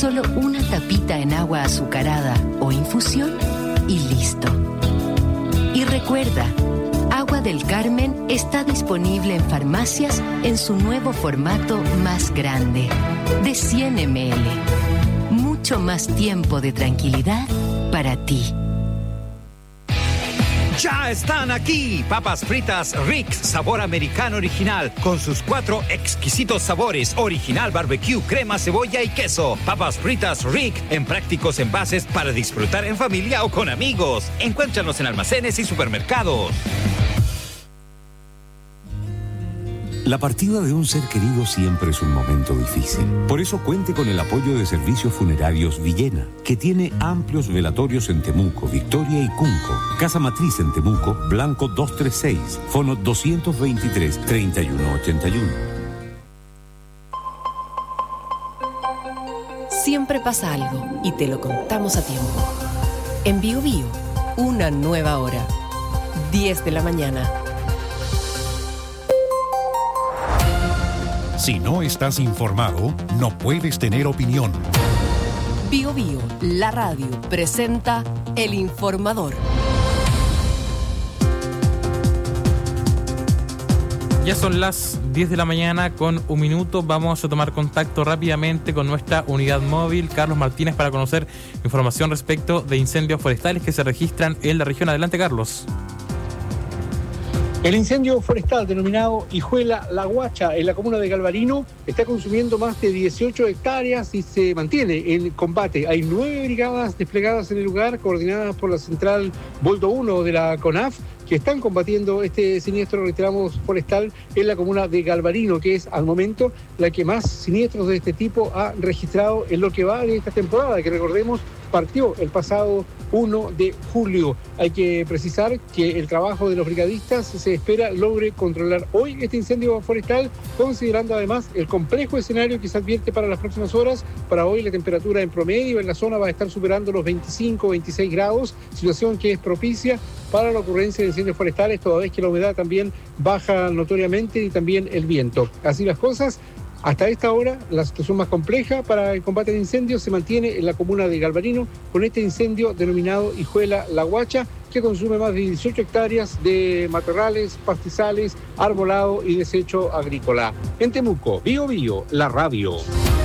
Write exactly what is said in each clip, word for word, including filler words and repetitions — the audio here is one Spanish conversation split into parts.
Solo una tapita en agua azucarada o infusión y listo. Y recuerda, Agua del Carmen está disponible en farmacias en su nuevo formato más grande, de cien mililitros. Mucho más tiempo de tranquilidad para ti. ¡Ya están aquí! Papas fritas Rick's, sabor americano original, con sus cuatro exquisitos sabores: original, barbecue, crema, cebolla y queso. Papas fritas Rick, en prácticos envases para disfrutar en familia o con amigos. Encuéntranos en almacenes y supermercados. La partida de un ser querido siempre es un momento difícil. Por eso cuente con el apoyo de Servicios Funerarios Villena, que tiene amplios velatorios en Temuco, Victoria y Cunco. Casa Matriz en Temuco, Blanco doscientos treinta y seis, fono doscientos veintitrés, treinta y uno ochenta y uno. Siempre pasa algo y te lo contamos a tiempo. En Bio Bio, una nueva hora. diez de la mañana. Si no estás informado, no puedes tener opinión. Bio Bio, la radio, presenta El Informador. Ya son las diez de la mañana con un minuto. Vamos a tomar contacto rápidamente con nuestra unidad móvil, Carlos Martínez, para conocer información respecto de incendios forestales que se registran en la región. Adelante, Carlos. El incendio forestal denominado Hijuela La Guacha en la comuna de Galvarino está consumiendo más de dieciocho hectáreas y se mantiene en combate. Hay nueve brigadas desplegadas en el lugar, coordinadas por la central Boldo uno de la CONAF, que están combatiendo este siniestro, reiteramos, forestal en la comuna de Galvarino, que es al momento la que más siniestros de este tipo ha registrado en lo que va de esta temporada, que recordemos partió el pasado primero de julio. Hay que precisar que el trabajo de los brigadistas se espera logre controlar hoy este incendio forestal, considerando además el complejo escenario que se advierte para las próximas horas. Para hoy la temperatura en promedio en la zona va a estar superando los veinticinco, veintiséis grados, situación que es propicia para la ocurrencia de incendios forestales, toda vez que la humedad también baja notoriamente y también el viento. Así las cosas. Hasta esta hora, la situación más compleja para el combate de incendios se mantiene en la comuna de Galvarino, con este incendio denominado Hijuela La Guacha, que consume más de dieciocho hectáreas de matorrales, pastizales, arbolado y desecho agrícola. En Temuco, Bio Bio, la radio.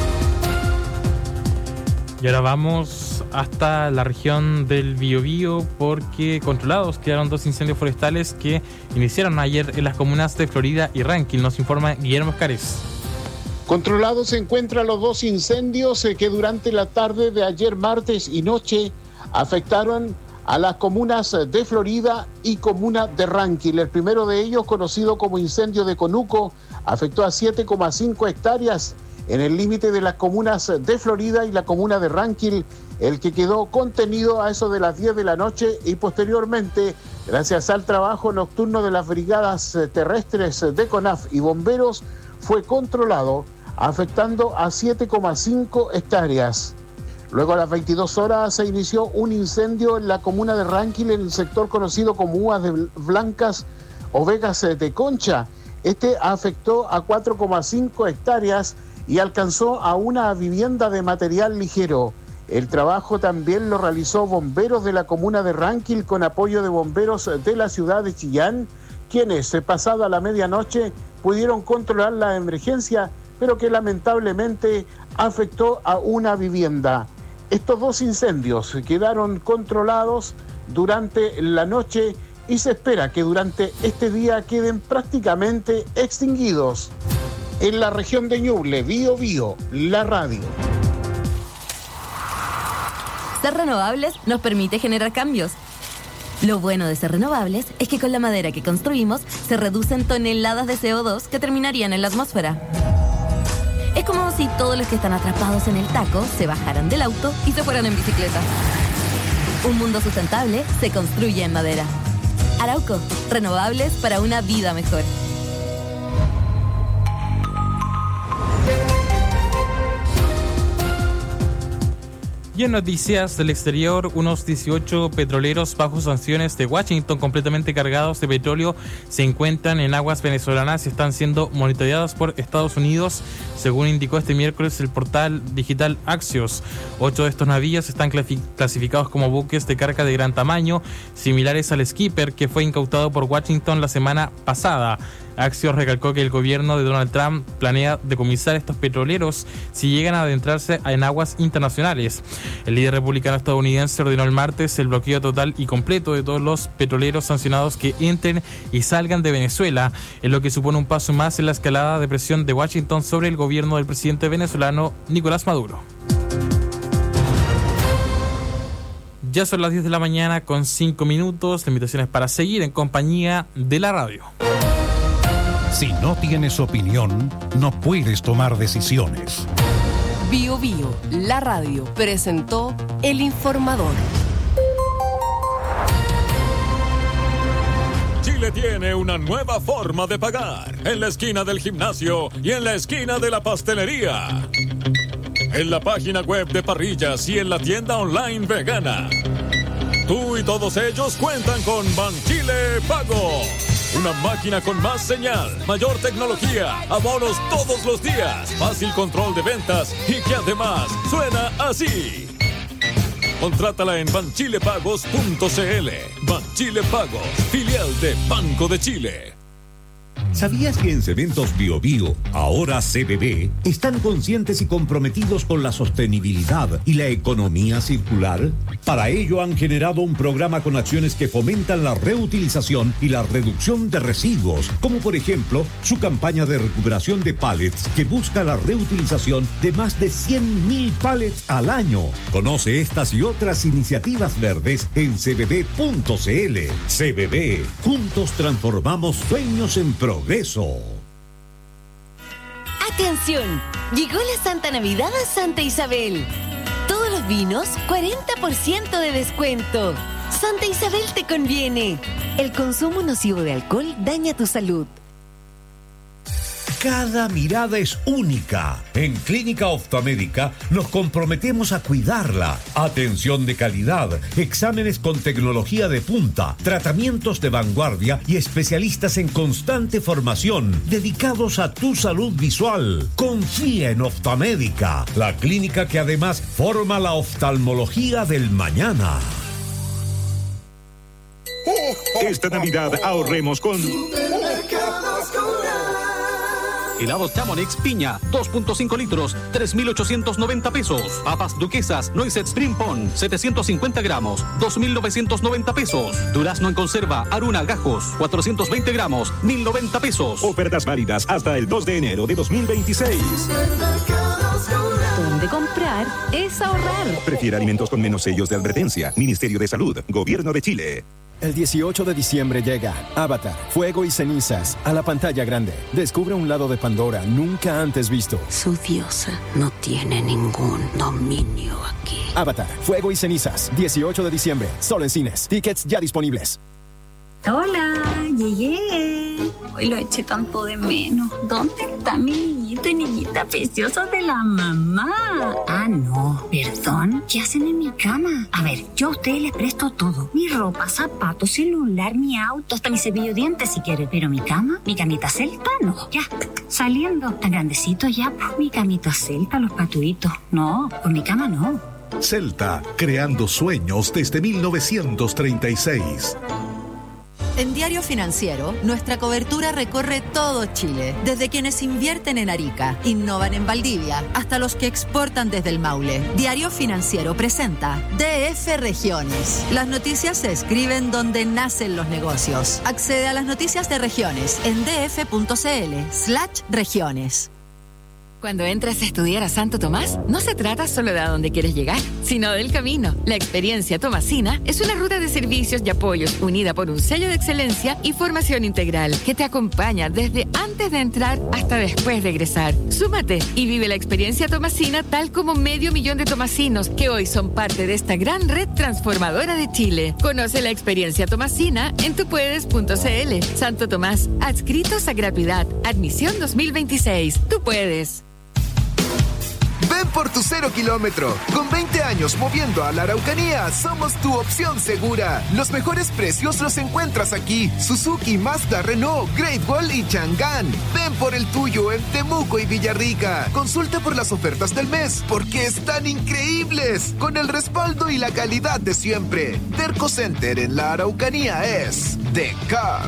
Y ahora vamos hasta la región del Biobío, porque controlados quedaron dos incendios forestales que iniciaron ayer en las comunas de Florida y Rankin. Nos informa Guillermo Escares. Controlados se encuentran los dos incendios que durante la tarde de ayer martes y noche afectaron a las comunas de Florida y comuna de Rankin. El primero de ellos, conocido como incendio de Conuco, afectó a siete coma cinco hectáreas en el límite de las comunas de Florida y la comuna de Rankin, el que quedó contenido a eso de las diez de la noche y posteriormente, gracias al trabajo nocturno de las brigadas terrestres de CONAF y bomberos, fue controlado, afectando a siete coma cinco hectáreas. Luego a las veintidós horas se inició un incendio en la comuna de Rankin, en el sector conocido como Uvas de Blancas o Vegas de Concha. Este afectó a cuatro coma cinco hectáreas y alcanzó a una vivienda de material ligero. El trabajo también lo realizó bomberos de la comuna de Rankin con apoyo de bomberos de la ciudad de Chillán, quienes, pasada la medianoche, pudieron controlar la emergencia, pero que lamentablemente afectó a una vivienda. Estos dos incendios quedaron controlados durante la noche y se espera que durante este día queden prácticamente extinguidos. En la región de Ñuble, Bio Bio, la radio. Ser renovables nos permite generar cambios. Lo bueno de ser renovables es que con la madera que construimos se reducen toneladas de C O dos que terminarían en la atmósfera. Es como si todos los que están atrapados en el taco se bajaran del auto y se fueran en bicicleta. Un mundo sustentable se construye en madera. Arauco, renovables para una vida mejor. Y Y en noticias del exterior, unos dieciocho petroleros bajo sanciones de Washington completamente cargados de petróleo se encuentran en aguas venezolanas y están siendo monitoreados por Estados Unidos, según indicó este miércoles el portal digital Axios. Ocho de estos navíos están clasificados como buques de carga de gran tamaño, similares al Skipper, que fue incautado por Washington la semana pasada. Axios recalcó que el gobierno de Donald Trump planea decomisar estos petroleros si llegan a adentrarse en aguas internacionales. El líder republicano estadounidense ordenó el martes el bloqueo total y completo de todos los petroleros sancionados que entren y salgan de Venezuela, en lo que supone un paso más en la escalada de presión de Washington sobre el gobierno del presidente venezolano Nicolás Maduro. Ya son las diez de la mañana con cinco minutos. La invitación es para seguir en compañía de la radio. Si no tienes opinión, no puedes tomar decisiones. Bio Bio, la radio, presentó El Informador. Chile tiene una nueva forma de pagar. En la esquina del gimnasio y en la esquina de la pastelería. En la página web de Parrillas y en la tienda online vegana. Tú y todos ellos cuentan con Banchile Pago. Una máquina con más señal, mayor tecnología, abonos todos los días, fácil control de ventas y que además suena así. Contrátala en banchilepagos punto cl. Banchile Pagos, filial de Banco de Chile. ¿Sabías que en Cementos Bio Bio, ahora C B B, están conscientes y comprometidos con la sostenibilidad y la economía circular? Para ello han generado un programa con acciones que fomentan la reutilización y la reducción de residuos, como por ejemplo su campaña de recuperación de pallets que busca la reutilización de más de cien mil pallets al año. Conoce estas y otras iniciativas verdes en c b b punto c l. C B B, juntos transformamos sueños en progreso. ¡Atención! Llegó la Santa Navidad a Santa Isabel. Todos los vinos, cuarenta por ciento de descuento. Santa Isabel te conviene. El consumo nocivo de alcohol daña tu salud. Cada mirada es única. En Clínica Optomédica nos comprometemos a cuidarla. Atención de calidad, exámenes con tecnología de punta, tratamientos de vanguardia y especialistas en constante formación dedicados a tu salud visual. Confía en Optomédica, la clínica que además forma la oftalmología del mañana. Esta Navidad ahorremos con... Helados Chamonix Piña, dos punto cinco litros, tres mil ochocientos noventa pesos. Papas Duquesas Noiset Spring Pon, setecientos cincuenta gramos, dos mil novecientos noventa pesos. Durazno en conserva Aruna Gajos, cuatrocientos veinte gramos, mil noventa pesos. Ofertas válidas hasta el dos de enero de dos mil veintiséis. Donde comprar es ahorrar. Prefiere alimentos con menos sellos de advertencia. Ministerio de Salud, Gobierno de Chile. El dieciocho de diciembre llega Avatar, Fuego y Cenizas a la pantalla grande. Descubre un lado de Pandora nunca antes visto. Su diosa no tiene ningún dominio aquí. Avatar, Fuego y Cenizas, dieciocho de diciembre, solo en cines. Tickets ya disponibles. Hola, llegué. Hoy lo eché tanto de menos. ¿Dónde está mi niñito y niñita preciosa de la mamá? Ah, no, perdón. ¿Qué hacen en mi cama? A ver, yo a ustedes les presto todo. Mi ropa, zapatos, celular, mi auto, hasta mi cepillo de dientes si quieren. Pero mi cama, mi camita celta, no. Ya, saliendo. Tan grandecito ya, pues mi camita celta, los patuitos. No, por mi cama no. Celta, creando sueños desde mil novecientos treinta y seis. En Diario Financiero, nuestra cobertura recorre todo Chile, desde quienes invierten en Arica, innovan en Valdivia, hasta los que exportan desde el Maule. Diario Financiero presenta D F Regiones. Las noticias se escriben donde nacen los negocios. Accede a las noticias de regiones en df.cl slash regiones. Cuando entras a estudiar a Santo Tomás, no se trata solo de a dónde quieres llegar, sino del camino. La experiencia tomasina es una ruta de servicios y apoyos unida por un sello de excelencia y formación integral que te acompaña desde antes de entrar hasta después de egresar. Súmate y vive la experiencia tomasina tal como medio millón de tomasinos que hoy son parte de esta gran red transformadora de Chile. Conoce la experiencia tomasina en tupuedes punto cl. Santo Tomás, adscritos a gratuidad. Admisión dos mil veintiséis. Tú puedes. Ven por tu cero kilómetro. Con veinte años moviendo a la Araucanía, somos tu opción segura. Los mejores precios los encuentras aquí. Suzuki, Mazda, Renault, Great Wall y Chang'an. Ven por el tuyo en Temuco y Villarrica. Consulta por las ofertas del mes, porque están increíbles. Con el respaldo y la calidad de siempre. Derco Center en la Araucanía es The Car.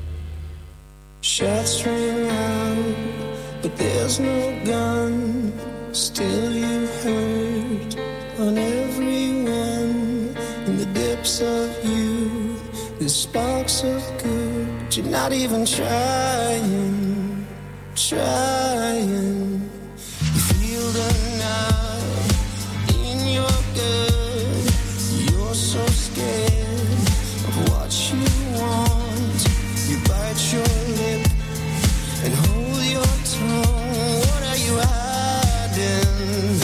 Shots ring out, but there's no gun. Still you hurt on everyone. In the depths of you, there's sparks of good. But you're not even trying, trying. You feel the knife in your gut. You're so scared of what you want. You bite your lip and hold your tongue. What are you hiding,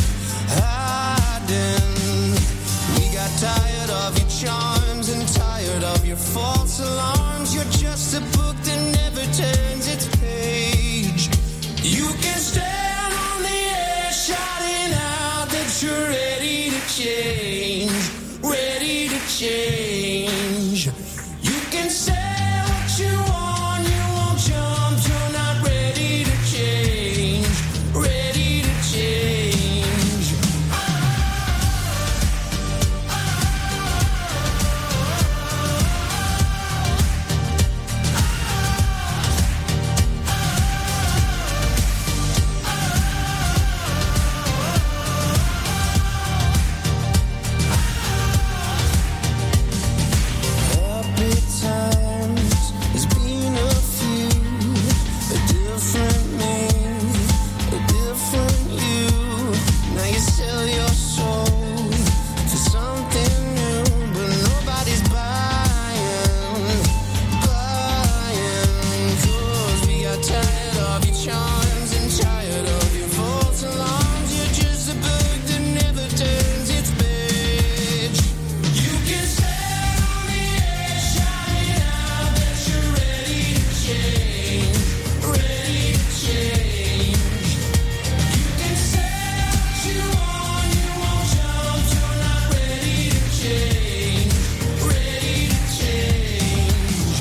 hiding? We got tired of your charms and tired of your false alarms. You're just a book that never turns its page. You can stand on the edge shouting out that you're ready to change, ready to change. You can say what you want, you won't jump, you're not ready to change, ready to change. Happy times, there's been a few, a different me, a different you. Now you sell your soul for something new, but nobody's buying, buying. Cause we got tired of your charms and tired of your false alarms. You're just a book that never turns its page. You can stand on the edge shouting out that you're ready to change, ready to change. You can say what you want, you won't jump, you're not ready to change, ready to change.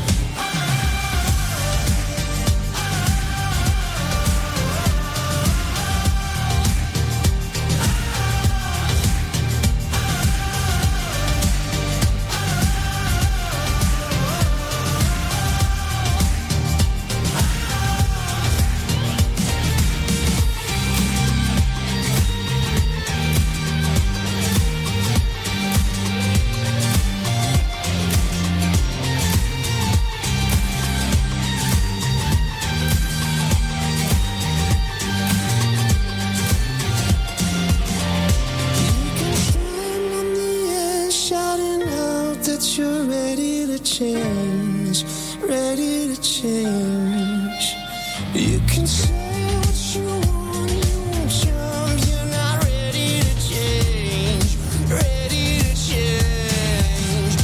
Stand on the edge, shouting out that you're ready to change, ready to change. You can say what you want, you won't jump, you're not ready to change, ready to change.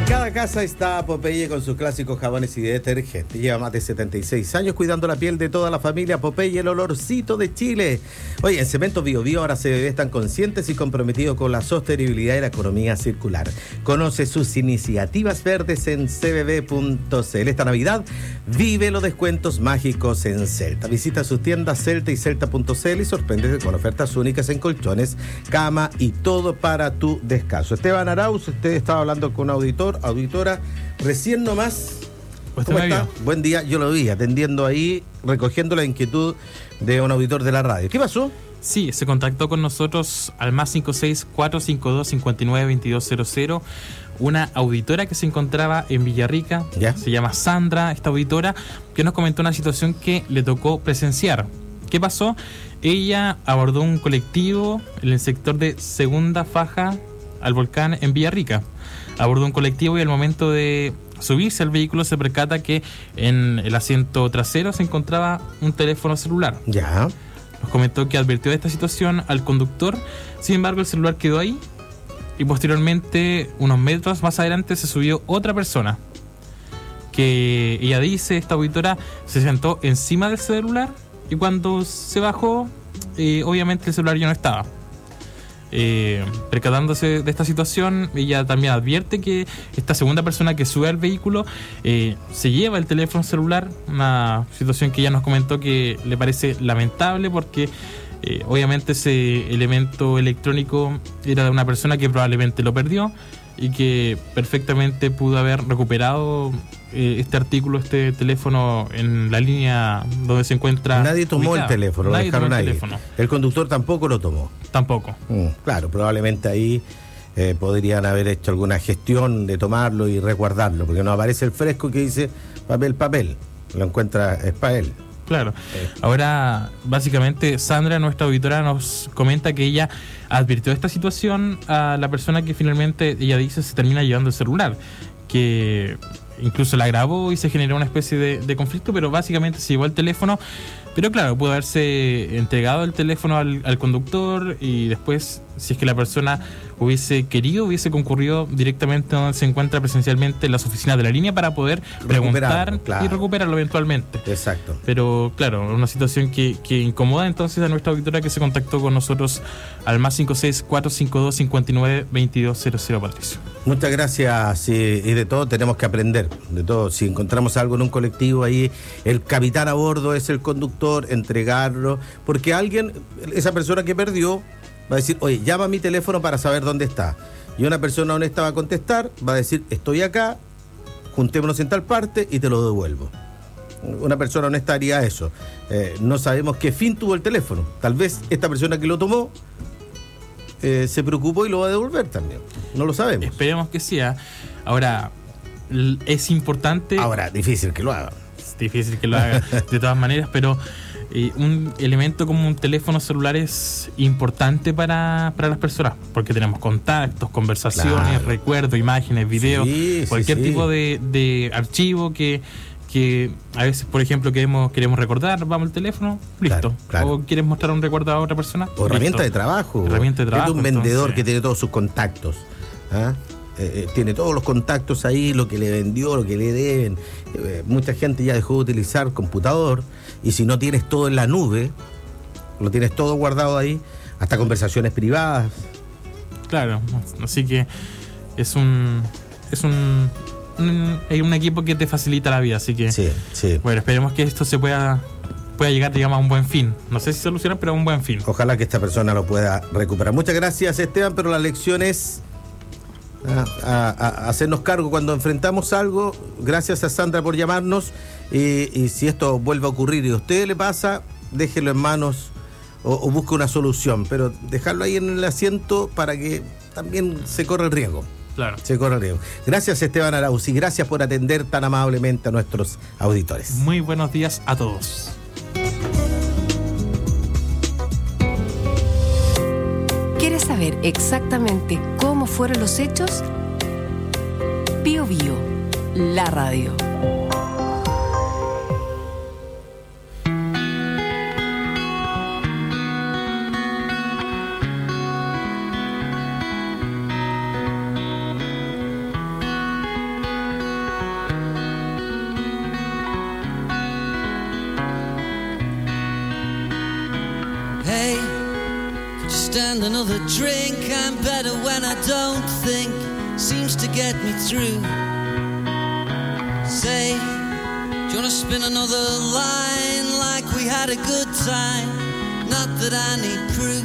cada casa está Popeye con sus clásicos jabones y detergentes. Lleva más de setenta y seis años cuidando la piel de toda la familia. Popeye, el olorcito de Chile. Oye, en Cemento Bio Bio ahora C B B están conscientes y comprometidos con la sostenibilidad y la economía circular. Conoce sus iniciativas verdes en c b b punto c l. Esta Navidad vive los descuentos mágicos en Celta. Visita sus tiendas Celta y Celta punto c l y sorpréndete con ofertas únicas en colchones, cama y todo para tu descanso. Esteban Arauz, usted estaba hablando con un auditor, auditora, recién nomás. ¿Cómo está? Buen día, yo lo vi atendiendo ahí, recogiendo la inquietud de un auditor de la radio. ¿Qué pasó? Sí, se contactó con nosotros al más cinco seis cuatro cinco dos cinco nueve dos dos cero cero. Una auditora que se encontraba en Villarrica, ¿ya? Se llama Sandra, esta auditora, que nos comentó una situación que le tocó presenciar. ¿Qué pasó? Ella abordó un colectivo en el sector de Segunda Faja al Volcán en Villarrica. Abordó un colectivo y al momento de subirse al vehículo se percata que en el asiento trasero se encontraba un teléfono celular. Ya. Nos comentó que advirtió de esta situación al conductor, sin embargo el celular quedó ahí y posteriormente, unos metros más adelante, se subió otra persona que ella dice, esta auditora, se sentó encima del celular y cuando se bajó, eh, obviamente el celular ya no estaba. Eh, percatándose de esta situación, ella también advierte que esta segunda persona que sube al vehículo eh, se lleva el teléfono celular, una situación que ella nos comentó que le parece lamentable porque eh, obviamente ese elemento electrónico era de una persona que probablemente lo perdió y que perfectamente pudo haber recuperado eh, este artículo, este teléfono en la línea donde se encuentra. Nadie tomó ubicado. el teléfono, Nadie lo dejaron tomó el ahí. Teléfono. El conductor tampoco lo tomó. Tampoco. Mm, claro, probablemente ahí eh, podrían haber hecho alguna gestión de tomarlo y resguardarlo, porque no aparece el fresco que dice papel, papel. Lo encuentra, es para él. Claro. Ahora, básicamente, Sandra, nuestra auditora, nos comenta que ella advirtió esta situación a la persona que finalmente, ella dice, se termina llevando el celular, que incluso la grabó y se generó una especie de, de conflicto, pero básicamente se llevó el teléfono. Pero claro, pudo haberse entregado el teléfono al, al conductor y después, si es que la persona hubiese querido, hubiese concurrido directamente donde se encuentra presencialmente en las oficinas de la línea para poder preguntar claro. y recuperarlo eventualmente. Exacto. Pero claro, una situación que, que incomoda entonces a nuestra auditora que se contactó con nosotros al más cinco seis cuatro cinco dos cinco nueve dos dos cero cero, Patricio. Muchas gracias, y, y de todo tenemos que aprender, de todo. Si encontramos algo en un colectivo ahí, el capitán a bordo es el conductor, entregarlo, porque alguien, esa persona que perdió, va a decir, oye, llama a mi teléfono para saber dónde está. Y una persona honesta va a contestar, va a decir, estoy acá, juntémonos en tal parte y te lo devuelvo. Una persona honesta haría eso. Eh, no sabemos qué fin tuvo el teléfono. Tal vez esta persona que lo tomó eh, se preocupó y lo va a devolver también. No lo sabemos. Esperemos que sea. Ahora, es importante... Ahora, difícil que lo haga. Es difícil que lo haga de todas maneras, pero... Eh, un elemento como un teléfono celular es importante para, para las personas, porque tenemos contactos, conversaciones, claro. recuerdos, imágenes, videos, sí, cualquier sí, sí. tipo de, de archivo que, que a veces, por ejemplo, queremos, queremos recordar, vamos al teléfono, listo. Claro, claro. O quieres mostrar un recuerdo a otra persona. O herramienta de trabajo. Herramienta de trabajo. Es un vendedor entonces... que tiene todos sus contactos. ¿Ah? Eh, tiene todos los contactos ahí, lo que le vendió, lo que le deben. Eh, mucha gente ya dejó de utilizar computador y si no tienes todo en la nube, lo tienes todo guardado ahí, hasta conversaciones privadas. Claro, así que es un es un, un, hay un equipo que te facilita la vida, así que sí, sí. Bueno, esperemos que esto se pueda pueda llegar, digamos, a un buen fin. No sé si solucionar, pero a un buen fin. Ojalá que esta persona lo pueda recuperar. Muchas gracias, Esteban, pero la lección es A, a, a hacernos cargo cuando enfrentamos algo. Gracias a Sandra por llamarnos y, y si esto vuelve a ocurrir y a usted le pasa, déjelo en manos o, o busque una solución, pero dejarlo ahí en el asiento para que también se corre el riesgo. Claro. Se corre el riesgo. Gracias, Esteban Arauz, y gracias por atender tan amablemente a nuestros auditores. Muy buenos días a todos. ¿Quieres saber exactamente cómo fueron los hechos? Bio Bio, la radio. another drink. I'm better when I don't think. Seems to get me through. Say, do you wanna spin another line like we had a good time? Not that I need proof.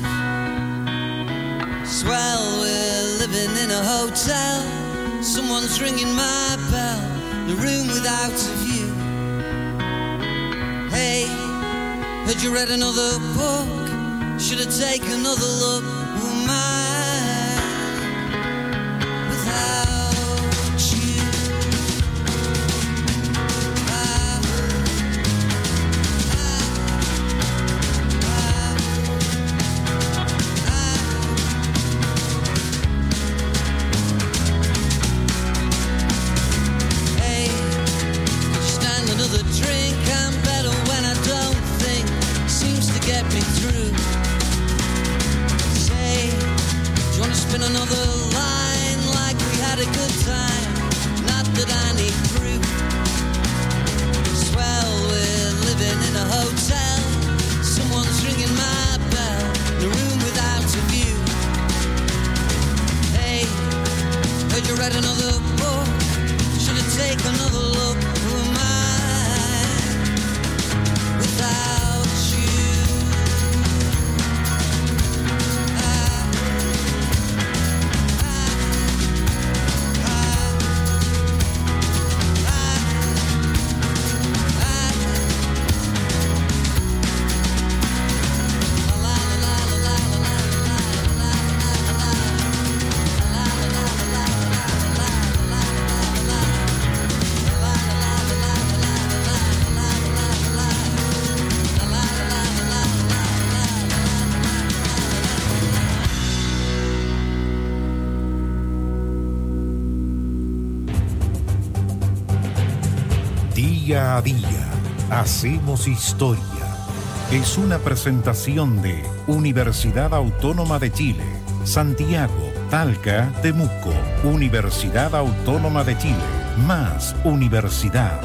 Swell, we're living in a hotel. Someone's ringing my bell. The room without a view. Hey, heard you read another book. Should I take another look? Who am I without you? I, Hey, stand another drink. I'm better when I don't think. Seems to get me through. Say, do you wanna spin another line like we had a good time? Not that I need proof. Swell, we're living in a hotel. Someone's ringing my bell. The room without a view. Hey, heard you read another book. Should I take another look? Who am I without you? Día a día, hacemos historia. Es una presentación de Universidad Autónoma de Chile, Santiago, Talca, Temuco. Universidad Autónoma de Chile, más universidad.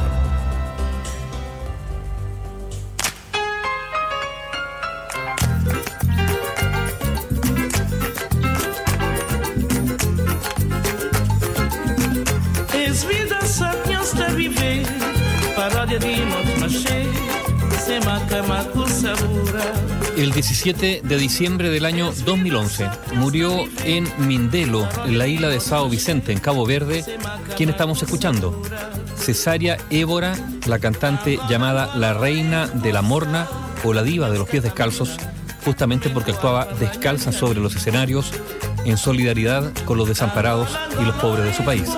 Es vida años de vivir, paródia de Montmarché, se maca macu sabura. El diecisiete de diciembre del año dos mil once murió en Mindelo, en la isla de Sao Vicente, en Cabo Verde. ¿Quién estamos escuchando? Cesárea Évora, la cantante llamada la reina de la morna o la diva de los pies descalzos, justamente porque actuaba descalza sobre los escenarios en solidaridad con los desamparados y los pobres de su país.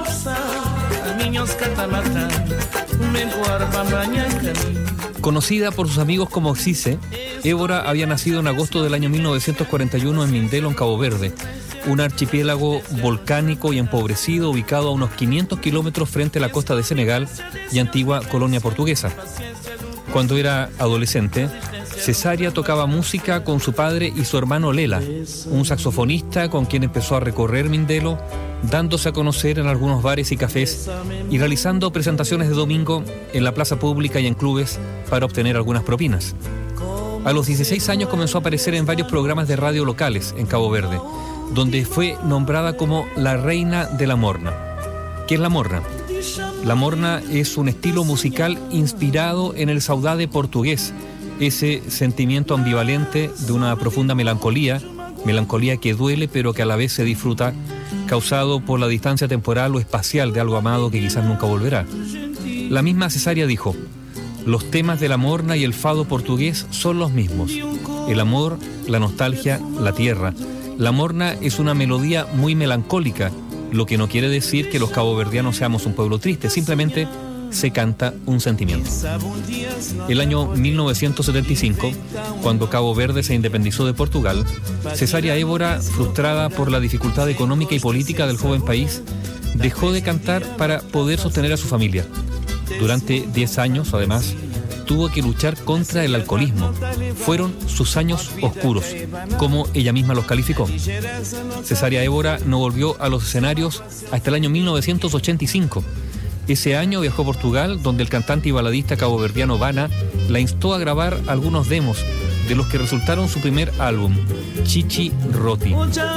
Conocida por sus amigos como Cise, Évora había nacido en agosto del año mil novecientos cuarenta y uno en Mindelo, en Cabo Verde, un archipiélago volcánico y empobrecido ubicado a unos quinientos kilómetros frente a la costa de Senegal y antigua colonia portuguesa. Cuando era adolescente, Cesárea tocaba música con su padre y su hermano Lela, un saxofonista con quien empezó a recorrer Mindelo, dándose a conocer en algunos bares y cafés y realizando presentaciones de domingo en la plaza pública y en clubes para obtener algunas propinas. A los dieciséis años comenzó a aparecer en varios programas de radio locales en Cabo Verde, donde fue nombrada como la reina de la morna. ¿Qué es la morna? La morna es un estilo musical inspirado en el saudade portugués, ese sentimiento ambivalente de una profunda melancolía, melancolía que duele pero que a la vez se disfruta, causado por la distancia temporal o espacial de algo amado que quizás nunca volverá. La misma Cesárea dijo: los temas de la morna y el fado portugués son los mismos. El amor, la nostalgia, la tierra. La morna es una melodía muy melancólica, lo que no quiere decir que los caboverdianos seamos un pueblo triste, simplemente se canta un sentimiento. El año mil novecientos setenta y cinco, cuando Cabo Verde se independizó de Portugal, Cesárea Évora, frustrada por la dificultad económica y política del joven país, dejó de cantar para poder sostener a su familia. Durante diez años, además, tuvo que luchar contra el alcoholismo. Fueron sus años oscuros, como ella misma los calificó. Cesárea Évora no volvió a los escenarios hasta el año mil novecientos ochenta y cinco. Ese año viajó a Portugal, donde el cantante y baladista caboverdiano Vana la instó a grabar algunos demos, de los que resultaron su primer álbum, Chichi Roti.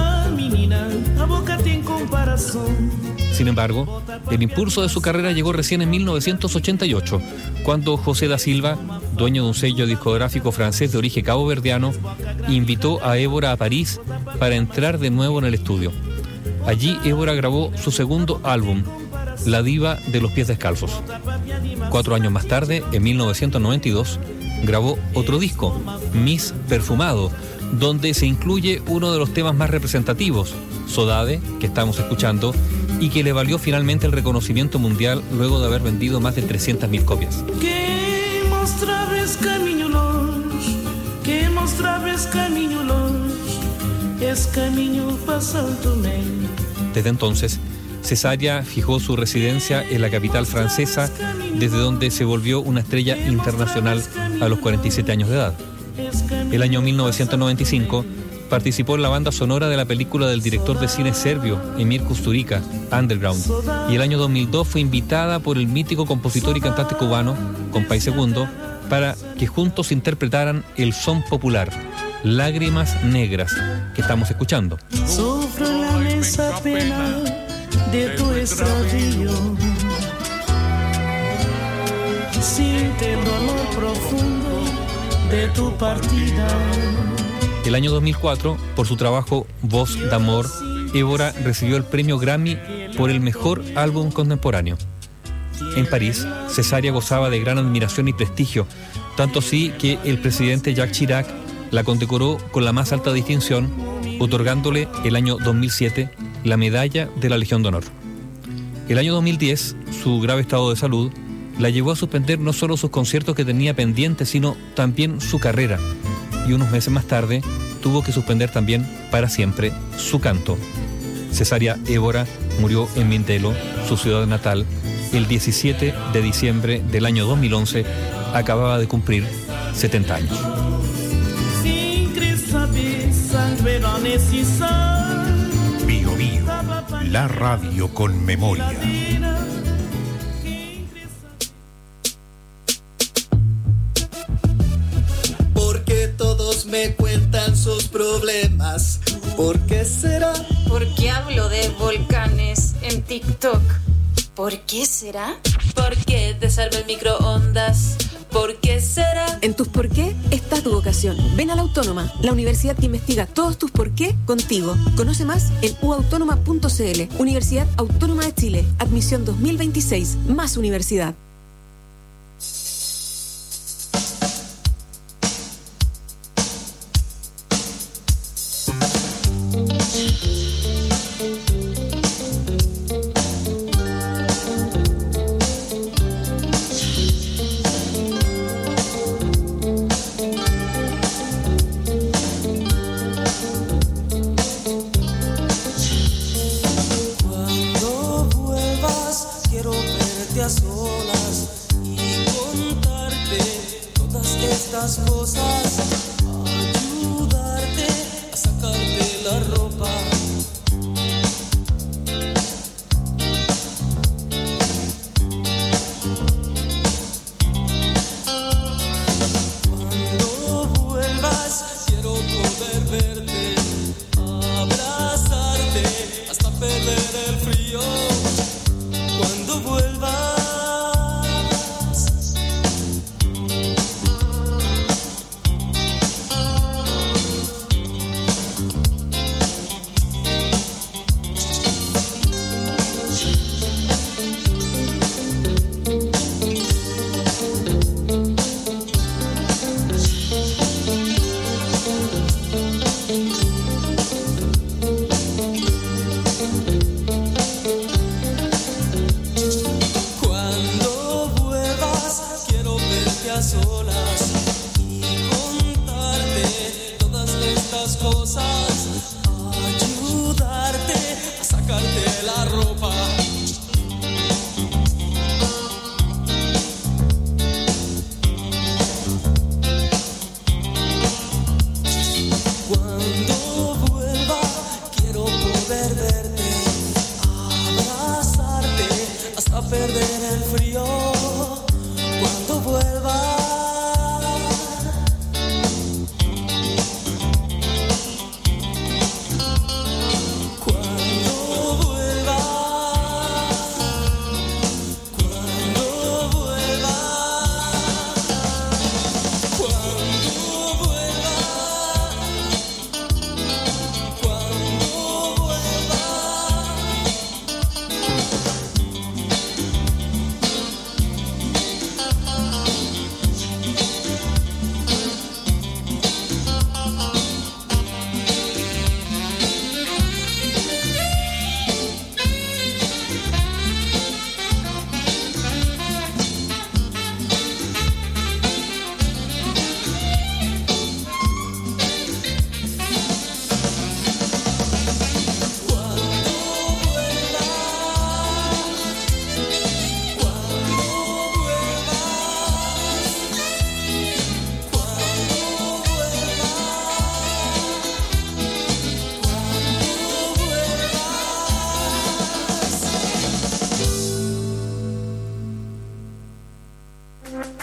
Sin embargo, el impulso de su carrera llegó recién en mil novecientos ochenta y ocho, cuando José da Silva, dueño de un sello discográfico francés de origen caboverdiano, invitó a Évora a París para entrar de nuevo en el estudio. Allí Évora grabó su segundo álbum, La diva de los pies descalzos. Cuatro años más tarde, en mil novecientos noventa y dos, grabó otro disco, Miss Perfumado, donde se incluye uno de los temas más representativos, Sodade, que estamos escuchando, y que le valió finalmente el reconocimiento mundial luego de haber vendido más de trescientas mil copias. Que mostraves caminho longe, que mostraves caminho longe, es caminho para Santo Tomé. Desde entonces, Cesária fijó su residencia en la capital francesa, desde donde se volvió una estrella internacional a los cuarenta y siete años de edad. El año mil novecientos noventa y cinco participó en la banda sonora de la película del director de cine serbio Emir Kusturica, Underground, y el año dos mil dos fue invitada por el mítico compositor y cantante cubano, Compay Segundo, para que juntos interpretaran el son popular, Lágrimas Negras, que estamos escuchando. Sufro la inmensa pena de tu extravío, siente el dolor profundo de tu partida. El año dos mil cuatro, por su trabajo Voz d'Amor, Évora recibió el premio Grammy por el mejor álbum contemporáneo. En París, Cesária gozaba de gran admiración y prestigio, tanto así que el presidente Jacques Chirac la condecoró con la más alta distinción, otorgándole el año dos mil siete la medalla de la Legión de Honor. El año dos mil diez, su grave estado de salud la llevó a suspender no solo sus conciertos que tenía pendientes, sino también su carrera, y unos meses más tarde tuvo que suspender también para siempre su canto. Cesária Évora murió en Mindelo, su ciudad natal, el diecisiete de diciembre del año dos mil once. Acababa de cumplir setenta años. Bio Bio, la radio con memoria. Porque todos me cuentan sus problemas. ¿Por qué será? Porque hablo de volcanes en TikTok. ¿Por qué será? Porque desarma el microondas. ¿Por qué será? En tus por qué está tu vocación. Ven a la Autónoma, la universidad que investiga todos tus por qué contigo. Conoce más en u autónoma punto c l. Universidad Autónoma de Chile. Admisión dos mil veintiséis. Más universidad.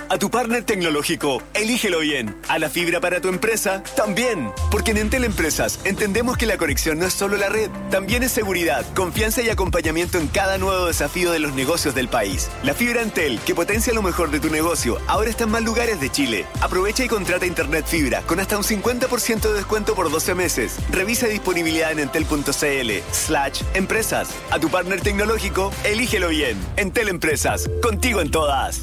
A tu partner tecnológico, elígelo bien. A la fibra para tu empresa, también. Porque en Entel Empresas entendemos que la conexión no es solo la red, también es seguridad, confianza y acompañamiento en cada nuevo desafío de los negocios del país. La fibra Entel, que potencia lo mejor de tu negocio, ahora está en más lugares de Chile. Aprovecha y contrata internet fibra con hasta un cincuenta por ciento de descuento por doce meses. Revisa disponibilidad en entel.cl slash empresas. A tu partner tecnológico, elígelo bien. Entel Empresas, contigo en todas.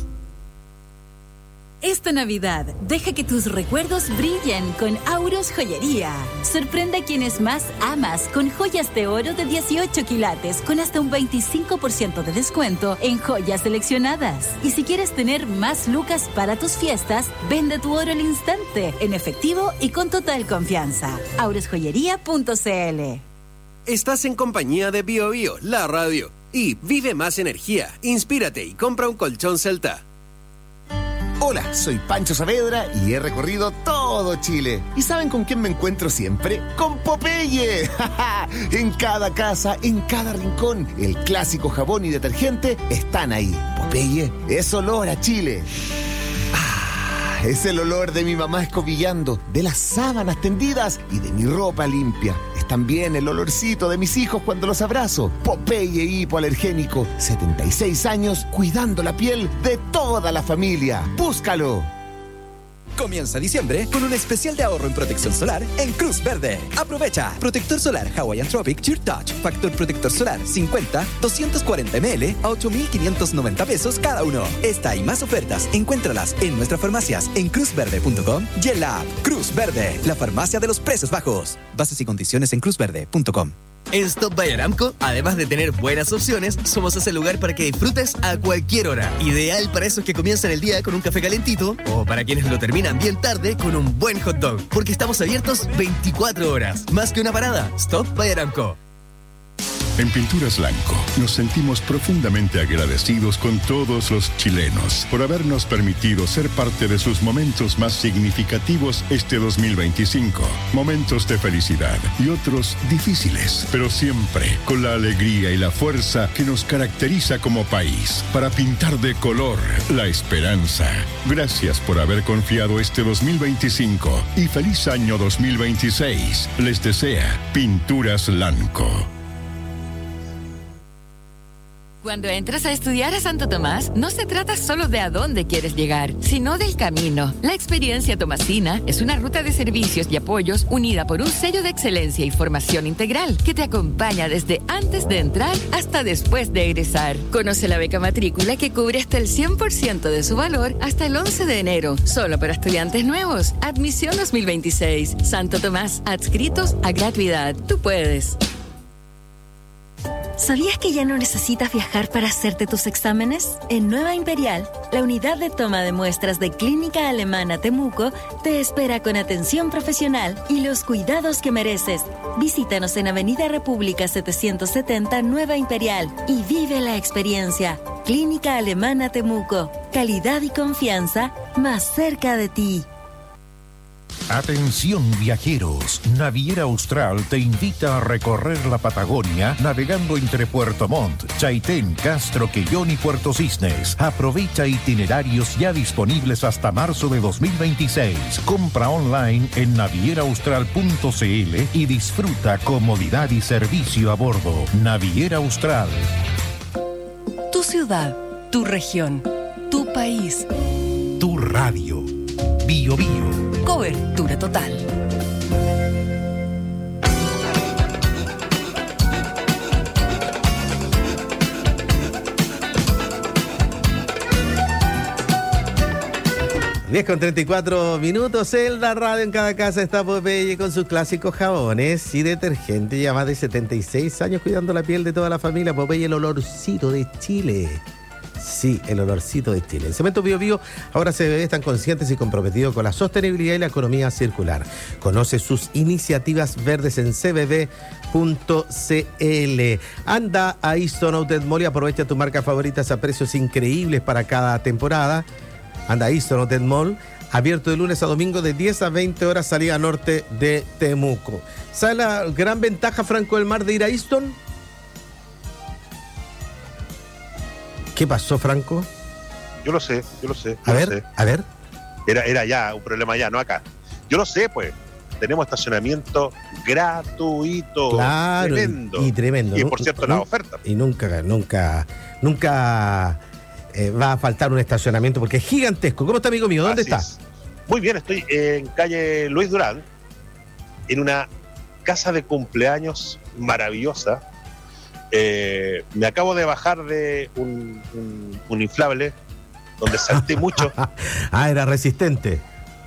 Esta Navidad, deja que tus recuerdos brillen con Auros Joyería. Sorprende a quienes más amas con joyas de oro de dieciocho quilates con hasta un veinticinco por ciento de descuento en joyas seleccionadas. Y si quieres tener más lucas para tus fiestas, vende tu oro al instante, en efectivo y con total confianza. auros joyería punto c l. Estás en compañía de Bio Bio, la radio. Y vive más energía, inspírate y compra un colchón Celta. Hola, soy Pancho Saavedra y he recorrido todo Chile. ¿Y saben con quién me encuentro siempre? ¡Con Popeye! En cada casa, en cada rincón, el clásico jabón y detergente están ahí. Popeye es olor a Chile. Ah, es el olor de mi mamá escobillando, de las sábanas tendidas y de mi ropa limpia. Es también el olorcito de mis hijos cuando los abrazo. Popeye hipoalergénico, setenta y seis años cuidando la piel de toda la familia. ¡Búscalo! Comienza diciembre con un especial de ahorro en protección solar en Cruz Verde. Aprovecha. Protector solar Hawaiian Tropic Sheer Touch. Factor protector solar cincuenta, doscientos cuarenta mililitros a ocho mil quinientos noventa pesos cada uno. Esta y más ofertas, encuéntralas en nuestras farmacias en cruz verde punto com y en la app Cruz Verde, la farmacia de los precios bajos. Bases y condiciones en cruz verde punto com. En Stop by Aramco, además de tener buenas opciones, somos ese lugar para que disfrutes a cualquier hora. Ideal para esos que comienzan el día con un café calentito o para quienes lo terminan bien tarde con un buen hot dog. Porque estamos abiertos veinticuatro horas. Más que una parada, Stop by Aramco. En Pinturas Lanco nos sentimos profundamente agradecidos con todos los chilenos por habernos permitido ser parte de sus momentos más significativos este dos mil veinticinco. Momentos de felicidad y otros difíciles, pero siempre con la alegría y la fuerza que nos caracteriza como país para pintar de color la esperanza. Gracias por haber confiado este dos mil veinticinco y feliz año dos mil veintiséis. Les desea Pinturas Lanco. Cuando entras a estudiar a Santo Tomás, no se trata solo de a dónde quieres llegar, sino del camino. La experiencia tomasina es una ruta de servicios y apoyos unida por un sello de excelencia y formación integral que te acompaña desde antes de entrar hasta después de egresar. Conoce la beca matrícula que cubre hasta el cien por ciento de su valor hasta el once de enero, solo para estudiantes nuevos. Admisión dos mil veintiséis. Santo Tomás, adscritos a gratuidad. Tú puedes. ¿Sabías que ya no necesitas viajar para hacerte tus exámenes? En Nueva Imperial, la unidad de toma de muestras de Clínica Alemana Temuco te espera con atención profesional y los cuidados que mereces. Visítanos en Avenida República setecientos setenta, Nueva Imperial, y vive la experiencia. Clínica Alemana Temuco. Calidad y confianza más cerca de ti. Atención viajeros, Naviera Austral te invita a recorrer la Patagonia navegando entre Puerto Montt, Chaitén, Castro, Quellón y Puerto Cisnes. Aprovecha itinerarios ya disponibles hasta marzo de dos mil veintiséis. Compra online en naviera austral punto c l y disfruta comodidad y servicio a bordo. Naviera Austral. Tu ciudad, tu región, tu país. Tu radio. Bio Bio. Cobertura total. diez con treinta y cuatro minutos en la radio. En cada casa está Popeye con sus clásicos jabones y detergente. Ya más de setenta y seis años cuidando la piel de toda la familia. Popeye, el olorcito de Chile. Sí, el olorcito de Chile. En Cemento Bio Bio ahora C B B están conscientes y comprometidos con la sostenibilidad y la economía circular. Conoce sus iniciativas verdes en c b b punto c l. Anda a Easton Outlet Mall y aprovecha tus marcas favoritas a precios increíbles para cada temporada. Anda a Easton Outlet Mall, abierto de lunes a domingo de diez a veinte horas, salida norte de Temuco. ¿Sabe la gran ventaja, Franco del Mar, de ir a Easton? ¿Qué pasó, Franco? yo lo sé, yo lo sé. A yo ver, lo sé. a ver. Era, era allá, un problema allá, no acá. Yo lo sé, pues. Tenemos estacionamiento gratuito. Claro, tremendo. Y, y tremendo. Y por cierto, la oferta. Y nunca, nunca, nunca eh, va a faltar un estacionamiento porque es gigantesco. ¿Cómo está, amigo mío? ¿Dónde Así está? es. Muy bien, estoy en calle Luis Durán, en una casa de cumpleaños maravillosa. Eh, me acabo de bajar de un, un, un inflable donde salté mucho. Ah, era resistente.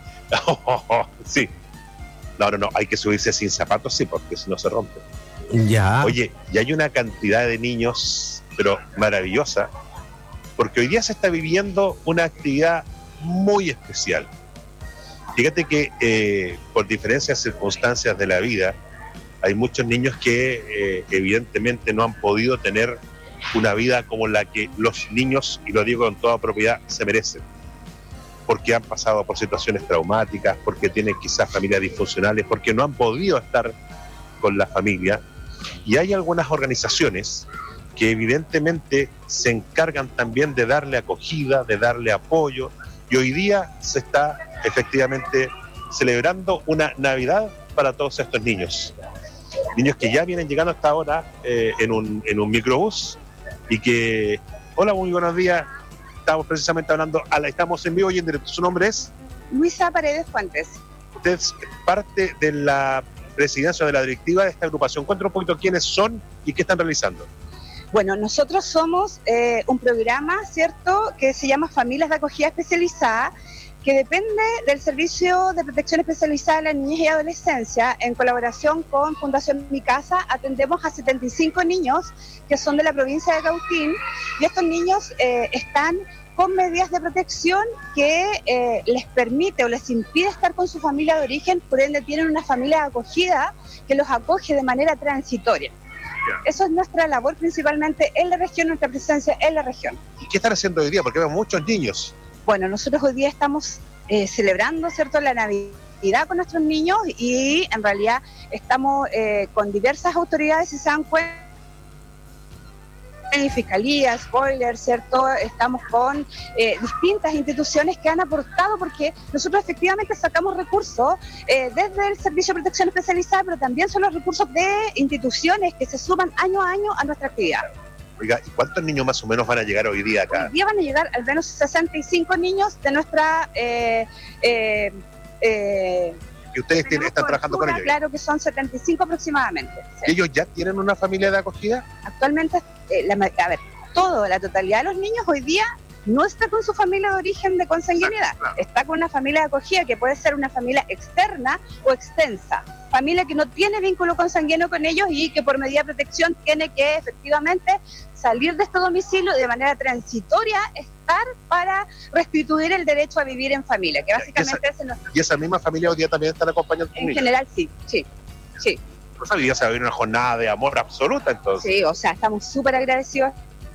Sí. No, no, no, hay que subirse sin zapatos, sí, porque si no se rompe. Ya. Oye, y hay una cantidad de niños, pero maravillosa, porque hoy día se está viviendo una actividad muy especial. Fíjate que eh, por diferentes circunstancias de la vida, hay muchos niños que eh, evidentemente no han podido tener una vida como la que los niños, y lo digo con toda propiedad, se merecen. Porque han pasado por situaciones traumáticas, porque tienen quizás familias disfuncionales, porque no han podido estar con la familia. Y hay algunas organizaciones que evidentemente se encargan también de darle acogida, de darle apoyo. Y hoy día se está efectivamente celebrando una Navidad para todos estos niños. Niños que ya vienen llegando hasta ahora eh, en, un, en un microbús y que... Hola, muy buenos días. Estamos precisamente hablando, a la, estamos en vivo y en directo. ¿Su nombre es? Luisa Paredes Fuentes. Usted es parte de la presidencia de la directiva de esta agrupación. Cuéntanos un poquito quiénes son y qué están realizando. Bueno, nosotros somos eh, un programa, ¿cierto?, que se llama Familias de Acogida Especializada, que depende del Servicio de Protección Especializada de la Niñez y Adolescencia. En colaboración con Fundación Mi Casa, atendemos a setenta y cinco niños que son de la provincia de Cautín, y estos niños eh, están con medidas de protección que eh, les permite o les impide estar con su familia de origen, por ende tienen una familia de acogida que los acoge de manera transitoria. Eso es nuestra labor principalmente en la región, nuestra presencia en la región. ¿Y qué están haciendo hoy día? Porque vemos muchos niños. Bueno, nosotros hoy día estamos eh, celebrando, ¿cierto?, la Navidad con nuestros niños, y en realidad estamos eh, con diversas autoridades, si se dan cuenta, Fiscalía, Spoiler, ¿cierto? Estamos con eh, distintas instituciones que han aportado, porque nosotros efectivamente sacamos recursos eh, desde el Servicio de Protección Especializada, pero también son los recursos de instituciones que se suman año a año a nuestra actividad. Oiga, ¿y cuántos niños más o menos van a llegar hoy día acá? Hoy día van a llegar al menos sesenta y cinco niños de nuestra... Eh, eh, eh, que ustedes tienen, están trabajando con ellos. Claro que son setenta y cinco aproximadamente. Sí. ¿Ellos ya tienen una familia de acogida? Actualmente, eh, la, a ver, todo, la totalidad de los niños hoy día no está con su familia de origen de consanguinidad, claro, claro. Está con una familia de acogida que puede ser una familia externa o extensa, familia que no tiene vínculo consanguíneo con ellos y que por medida de protección tiene que efectivamente salir de este domicilio de manera transitoria, estar para restituir el derecho a vivir en familia, que básicamente esa, es nuestro... ¿Y esa misma familia hoy día también están acompañando? En general sí, sí, sí. No sabía, se va a vivir una jornada de amor absoluta entonces. Sí, o sea, estamos súper agradecidos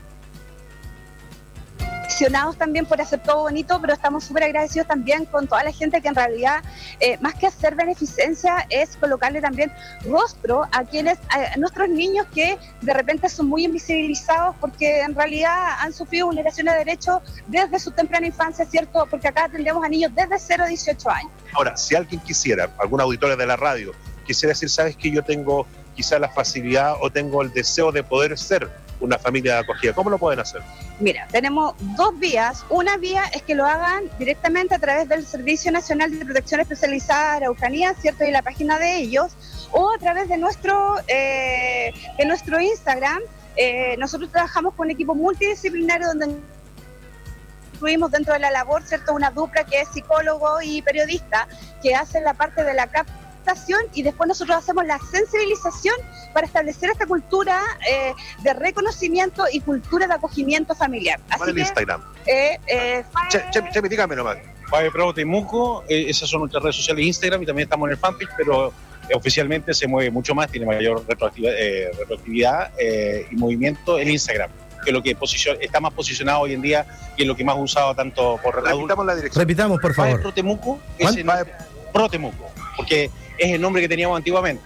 también por hacer todo bonito, pero estamos súper agradecidos también con toda la gente que en realidad, eh, más que hacer beneficencia, es colocarle también rostro a quienes, a nuestros niños que de repente son muy invisibilizados porque en realidad han sufrido vulneraciones de derechos desde su temprana infancia, ¿cierto? Porque acá atendemos a niños desde cero a dieciocho años. Ahora, si alguien quisiera, algún auditor de la radio, quisiera decir, ¿sabes que yo tengo quizá la facilidad o tengo el deseo de poder ser una familia de acogida? ¿Cómo lo pueden hacer? Mira, tenemos dos vías. Una vía es que lo hagan directamente a través del Servicio Nacional de Protección Especializada de Araucanía, ¿cierto? Y la página de ellos, o a través de nuestro, eh, de nuestro Instagram. Eh, nosotros trabajamos con un equipo multidisciplinario donde incluimos dentro de la labor, ¿cierto?, una dupla que es psicólogo y periodista, que hacen la parte de la C A P, y después nosotros hacemos la sensibilización para establecer esta cultura eh, de reconocimiento y cultura de acogimiento familiar. ¿Cuál es el Instagram? Eh, eh, che, che, che, dígame nomás. Fave Pro Temuco, eh, esas son nuestras redes sociales de Instagram y también estamos en el fanpage, pero eh, oficialmente se mueve mucho más, tiene mayor retroactividad, eh, retroactividad eh, y movimiento el Instagram, que es lo que posicion- está más posicionado hoy en día y es lo que más usado tanto por Repitamos la dirección. Repitamos, por favor. Fave Pro Temuco es el Pro Temuco, porque es el nombre que teníamos antiguamente.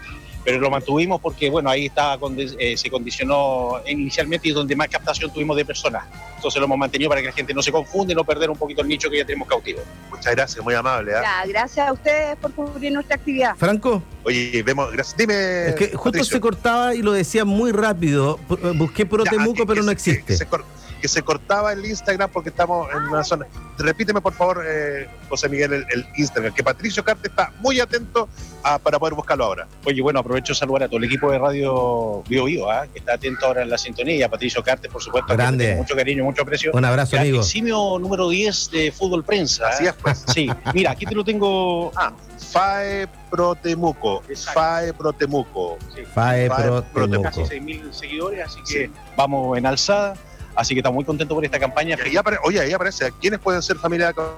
pero lo mantuvimos porque, bueno, ahí estaba eh, se condicionó inicialmente y donde más captación tuvimos de personas. Entonces lo hemos mantenido para que la gente no se confunda y no perder un poquito el nicho que ya tenemos cautivo. Muchas gracias, muy amable. ¿eh? Ya, gracias a ustedes por cubrir nuestra actividad. Franco. Oye, vemos, gracias. Dime. Es que justo Patricio. Se cortaba y lo decía muy rápido. Busqué Pro Ya, Temuco, que- pero que no se- existe. Que se, cor- que se cortaba el Instagram porque estamos en una zona. Repíteme, por favor, eh, José Miguel, el, el Instagram, que Patricio Carte está muy atento a, para poder buscarlo ahora. Oye, bueno, aprovecho de saludar a todo el equipo de Radio Bio Bio, ¿ah? que está atento ahora en la sintonía, y a Patricio Carte, por supuesto, Grande. que tiene mucho cariño, mucho aprecio. Un abrazo, Ya, amigo. Eximio número diez de Fútbol Prensa. Así es, pues. Sí, mira, aquí te lo tengo. Ah, FAE Pro Temuco. FAE Pro Temuco. Fae Pro Temuco. Casi seis mil seguidores, así que vamos en alzada. Así que estamos muy contentos por esta campaña. Y ahí apare- oye, ahí aparece. ¿Quiénes pueden ser familia con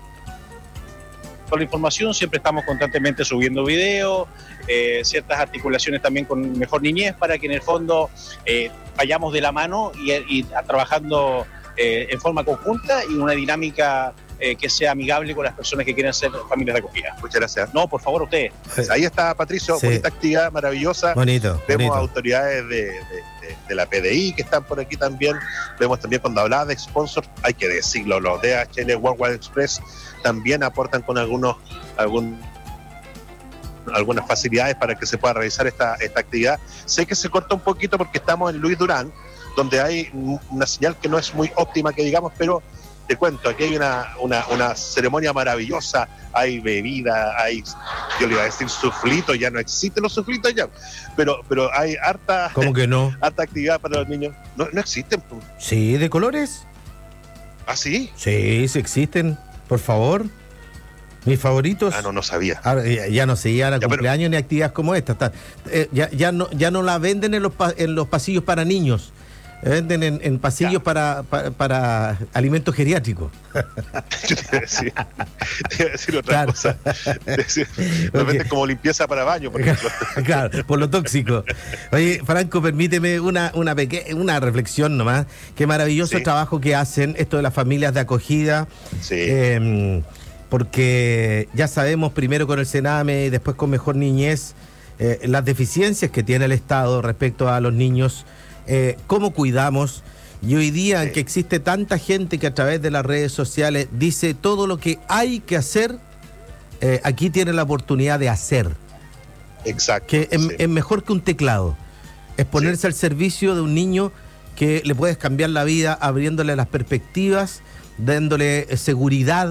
Con la información siempre estamos constantemente subiendo videos, eh, ciertas articulaciones también con Mejor Niñez, para que en el fondo eh, vayamos de la mano y, y a- trabajando eh, en forma conjunta y una dinámica eh, que sea amigable con las personas que quieren ser familias de acogida? Muchas gracias. No, por favor, ustedes. Ahí está Patricio, Sí. bonita actividad, maravillosa. Bonito, Vemos bonito. autoridades de, de- de- de la P D I que están por aquí también. Vemos también cuando hablaba de sponsors, hay que decirlo, los D H L Worldwide Express también aportan con algunos algún, algunas facilidades para que se pueda realizar esta, esta actividad. Sé que se corta un poquito porque estamos en Luis Durán, donde hay una señal que no es muy óptima, que digamos, pero te cuento, aquí hay una, una, una ceremonia maravillosa, hay bebida, hay, yo le iba a decir suflito, ya no existen los suflitos ya, pero, pero hay harta, ¿Cómo que no? harta actividad para los niños. No, no existen. Sí, ¿de colores? ¿Ah, sí? Sí, sí existen. Por favor. Mis favoritos. Ah, no, no sabía. Ahora, ya, ya no se llegan a Ya, pero- cumpleaños ni actividades como esta. Está- eh, ya, ya, no, ya no la venden en los, pa- en los pasillos para niños. Eh, Venden en, en pasillos para, para, para alimentos geriátricos. Yo te iba a decir, te iba a decir otra Claro. cosa. Te decir, de repente Ok. como limpieza para baño, por ejemplo. Claro, por lo tóxico. Oye, Franco, permíteme una, una, peque- una reflexión nomás. Qué maravilloso Sí. trabajo que hacen esto de las familias de acogida. Sí. Eh, porque ya sabemos, primero con el Sename y después con Mejor Niñez, eh, las deficiencias que tiene el Estado respecto a los niños, eh, cómo cuidamos. Y hoy día en que existe tanta gente que a través de las redes sociales dice todo lo que hay que hacer, eh, aquí tiene la oportunidad de hacer. Exacto. Que es, sí. es mejor que un teclado. Es ponerse al servicio de un niño que le puedes cambiar la vida abriéndole las perspectivas, dándole eh, seguridad,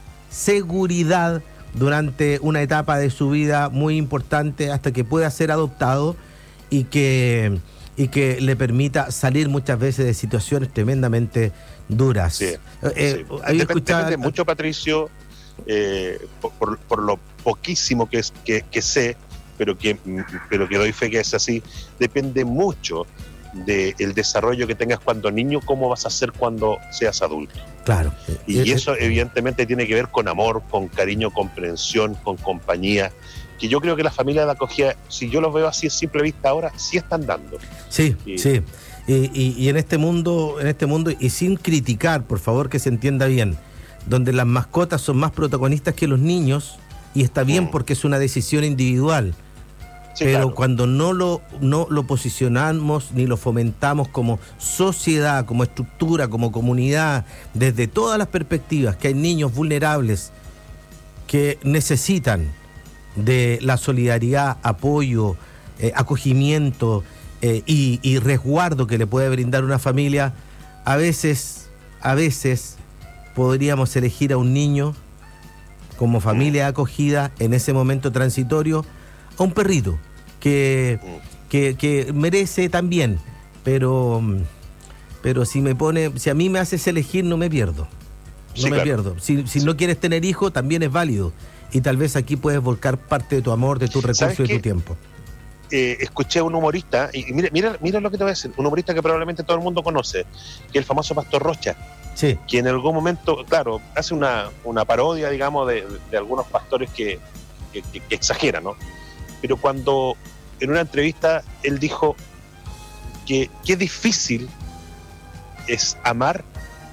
seguridad durante una etapa de su vida muy importante hasta que pueda ser adoptado y que, y que le permita salir muchas veces de situaciones tremendamente duras. Sí, Eh, eh, sí. ahí Dep- escuchaba- Depende mucho, Patricio, eh, por, por- por lo poquísimo que, es, que, que sé, pero que, pero que doy fe que es así, depende mucho del desarrollo que tengas cuando niño, cómo vas a ser cuando seas adulto. Claro. Y Eh, eso eh, evidentemente tiene que ver con amor, con cariño, comprensión, con compañía, que yo creo que las familias de acogida, si yo los veo así a simple vista ahora, sí están dando. Sí, Y- sí. Y, y- y en este mundo, en este mundo, y sin criticar, por favor, que se entienda bien, donde las mascotas son más protagonistas que los niños, y está bien porque es una decisión individual. Sí, pero claro. cuando no lo, no lo posicionamos ni lo fomentamos como sociedad, como estructura, como comunidad, desde todas las perspectivas, que hay niños vulnerables que necesitan de la solidaridad, apoyo, eh, acogimiento eh, y, y resguardo que le puede brindar una familia, a veces, a veces podríamos elegir a un niño como familia acogida en ese momento transitorio, a un perrito que, que, que merece también, pero, pero si me pone, si a mí me haces elegir, no me pierdo. No Sí, me claro. pierdo. Si, si no quieres tener hijos, también es válido. Y tal vez aquí puedes volcar parte de tu amor, de tu recurso y de qué? tu tiempo. Eh, escuché a un humorista, y mira, mira, mira lo que te voy a decir, un humorista que probablemente todo el mundo conoce, que es el famoso Pastor Rocha, Sí. que en algún momento, claro, hace una, una parodia, digamos, de, de algunos pastores que, que, que- que exageran, ¿no? Pero cuando en una entrevista él dijo que qué difícil es amar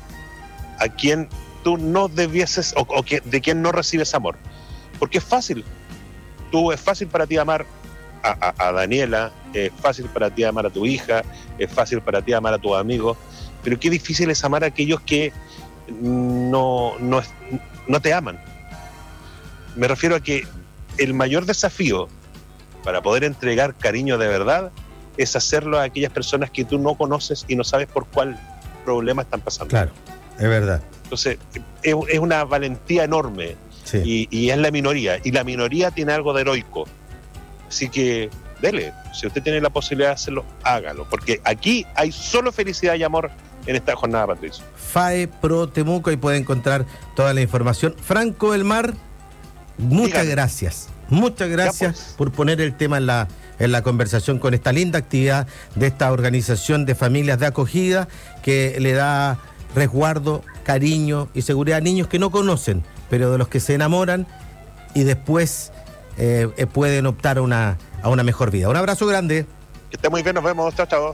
a quien tú no debieses, o, o que, de quien no recibes amor. Porque es fácil. Tú es fácil para ti amar a, a, a Daniela, es fácil para ti amar a tu hija, es fácil para ti amar a tus amigos, pero qué difícil es amar a aquellos que no, no, no te aman. Me refiero a que el mayor desafío para poder entregar cariño de verdad es hacerlo a aquellas personas que tú no conoces y no sabes por cuál problema están pasando. Claro, es verdad. Entonces, es, es una valentía enorme, sí. y, y es la minoría, y la minoría tiene algo de heroico. Así que, dele, si usted tiene la posibilidad de hacerlo, hágalo, porque aquí hay solo felicidad y amor en esta jornada, Patricio. FAE Pro Temuco, ahí puede encontrar toda la información. Franco del Mar, muchas Dígame. gracias. Muchas gracias pues. por poner el tema en la, en la conversación con esta linda actividad de esta organización de familias de acogida que le da resguardo, cariño y seguridad a niños que no conocen, pero de los que se enamoran y después eh, eh, pueden optar a una, a una mejor vida. Un abrazo grande. Que esté muy bien, nos vemos. Chao, chao.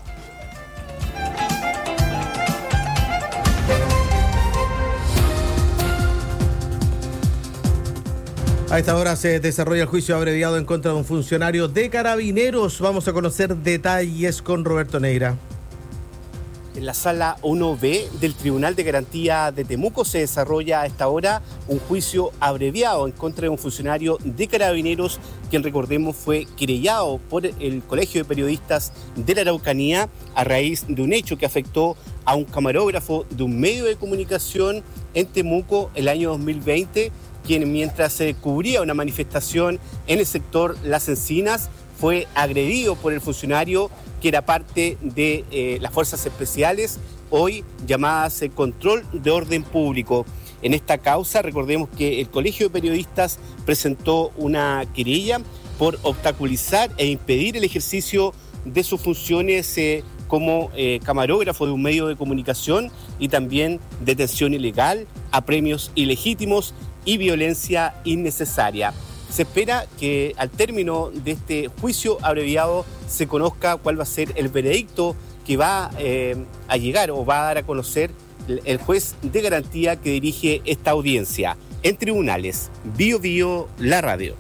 A esta hora se desarrolla el juicio abreviado en contra de un funcionario de Carabineros. Vamos a conocer detalles con Roberto Neira. En la sala uno B del Tribunal de Garantía de Temuco se desarrolla a esta hora un juicio abreviado en contra de un funcionario de Carabineros, quien, recordemos, fue querellado por el Colegio de Periodistas de la Araucanía a raíz de un hecho que afectó a un camarógrafo de un medio de comunicación en Temuco el año dos mil veinte, quien, mientras se cubría una manifestación en el sector Las Encinas, fue agredido por el funcionario que era parte de eh, las fuerzas especiales, hoy llamadas eh, Control de Orden Público. En esta causa, recordemos que el Colegio de Periodistas presentó una querella por obstaculizar e impedir el ejercicio de sus funciones eh, como eh, camarógrafo de un medio de comunicación, y también detención ilegal, apremios ilegítimos y violencia innecesaria. Se espera que al término de este juicio abreviado se conozca cuál va a ser el veredicto que va eh, a llegar o va a dar a conocer el juez de garantía que dirige esta audiencia. En tribunales, Bio Bio, la radio.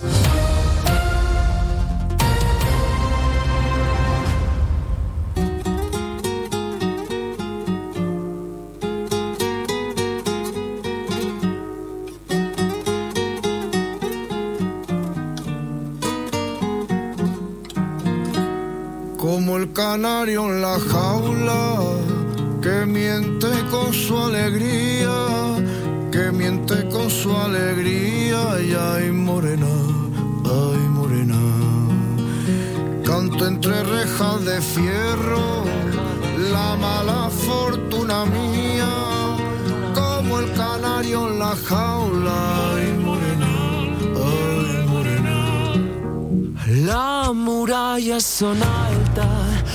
Como el canario en la jaula, que miente con su alegría, que miente con su alegría, y ay morena, ay morena. Canto entre rejas de fierro, la mala fortuna mía, como el canario en la jaula, ay morena, ay morena. Las murallas son altas,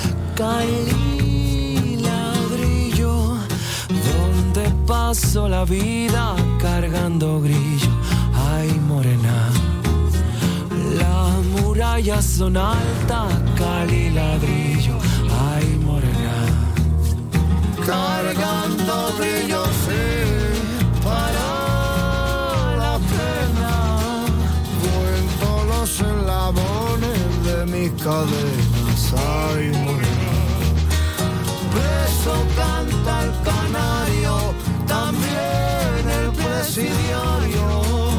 caen ladrillo, donde paso la vida cargando grillo. Ay morena, las murallas son altas, cali ladrillo. Ay morena, cargando brillo, sí, para la pena. Cuento los eslabones de mis cadenas, ay morena. Preso canta el canario, también el presidiario.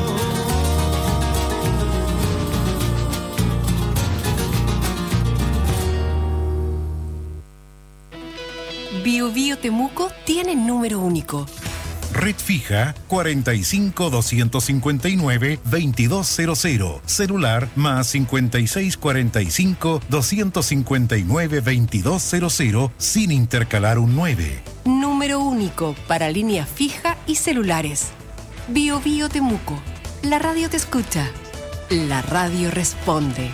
Bio Bio Temuco tiene número único. Red fija cuarenta y cinco, doscientos cincuenta y nueve, veintidós cero cero. Celular más cincuenta y seis, cuarenta y cinco, doscientos cincuenta y nueve, veintidós cero cero sin intercalar un nueve. Número único para línea fija y celulares. Bio Bio Temuco. La radio te escucha. La radio responde.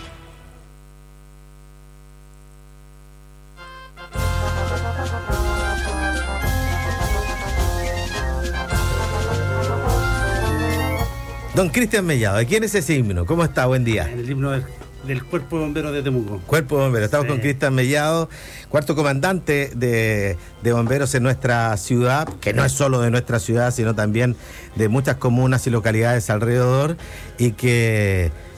Don Cristian Mellado, ¿de quién es ese himno? ¿Cómo está? Buen día. El himno del, del Cuerpo de Bomberos de Temuco. Cuerpo de Bomberos. Estamos sí. con Cristian Mellado, cuarto comandante de, de bomberos en nuestra ciudad, que no es solo de nuestra ciudad, sino también de muchas comunas y localidades alrededor, y que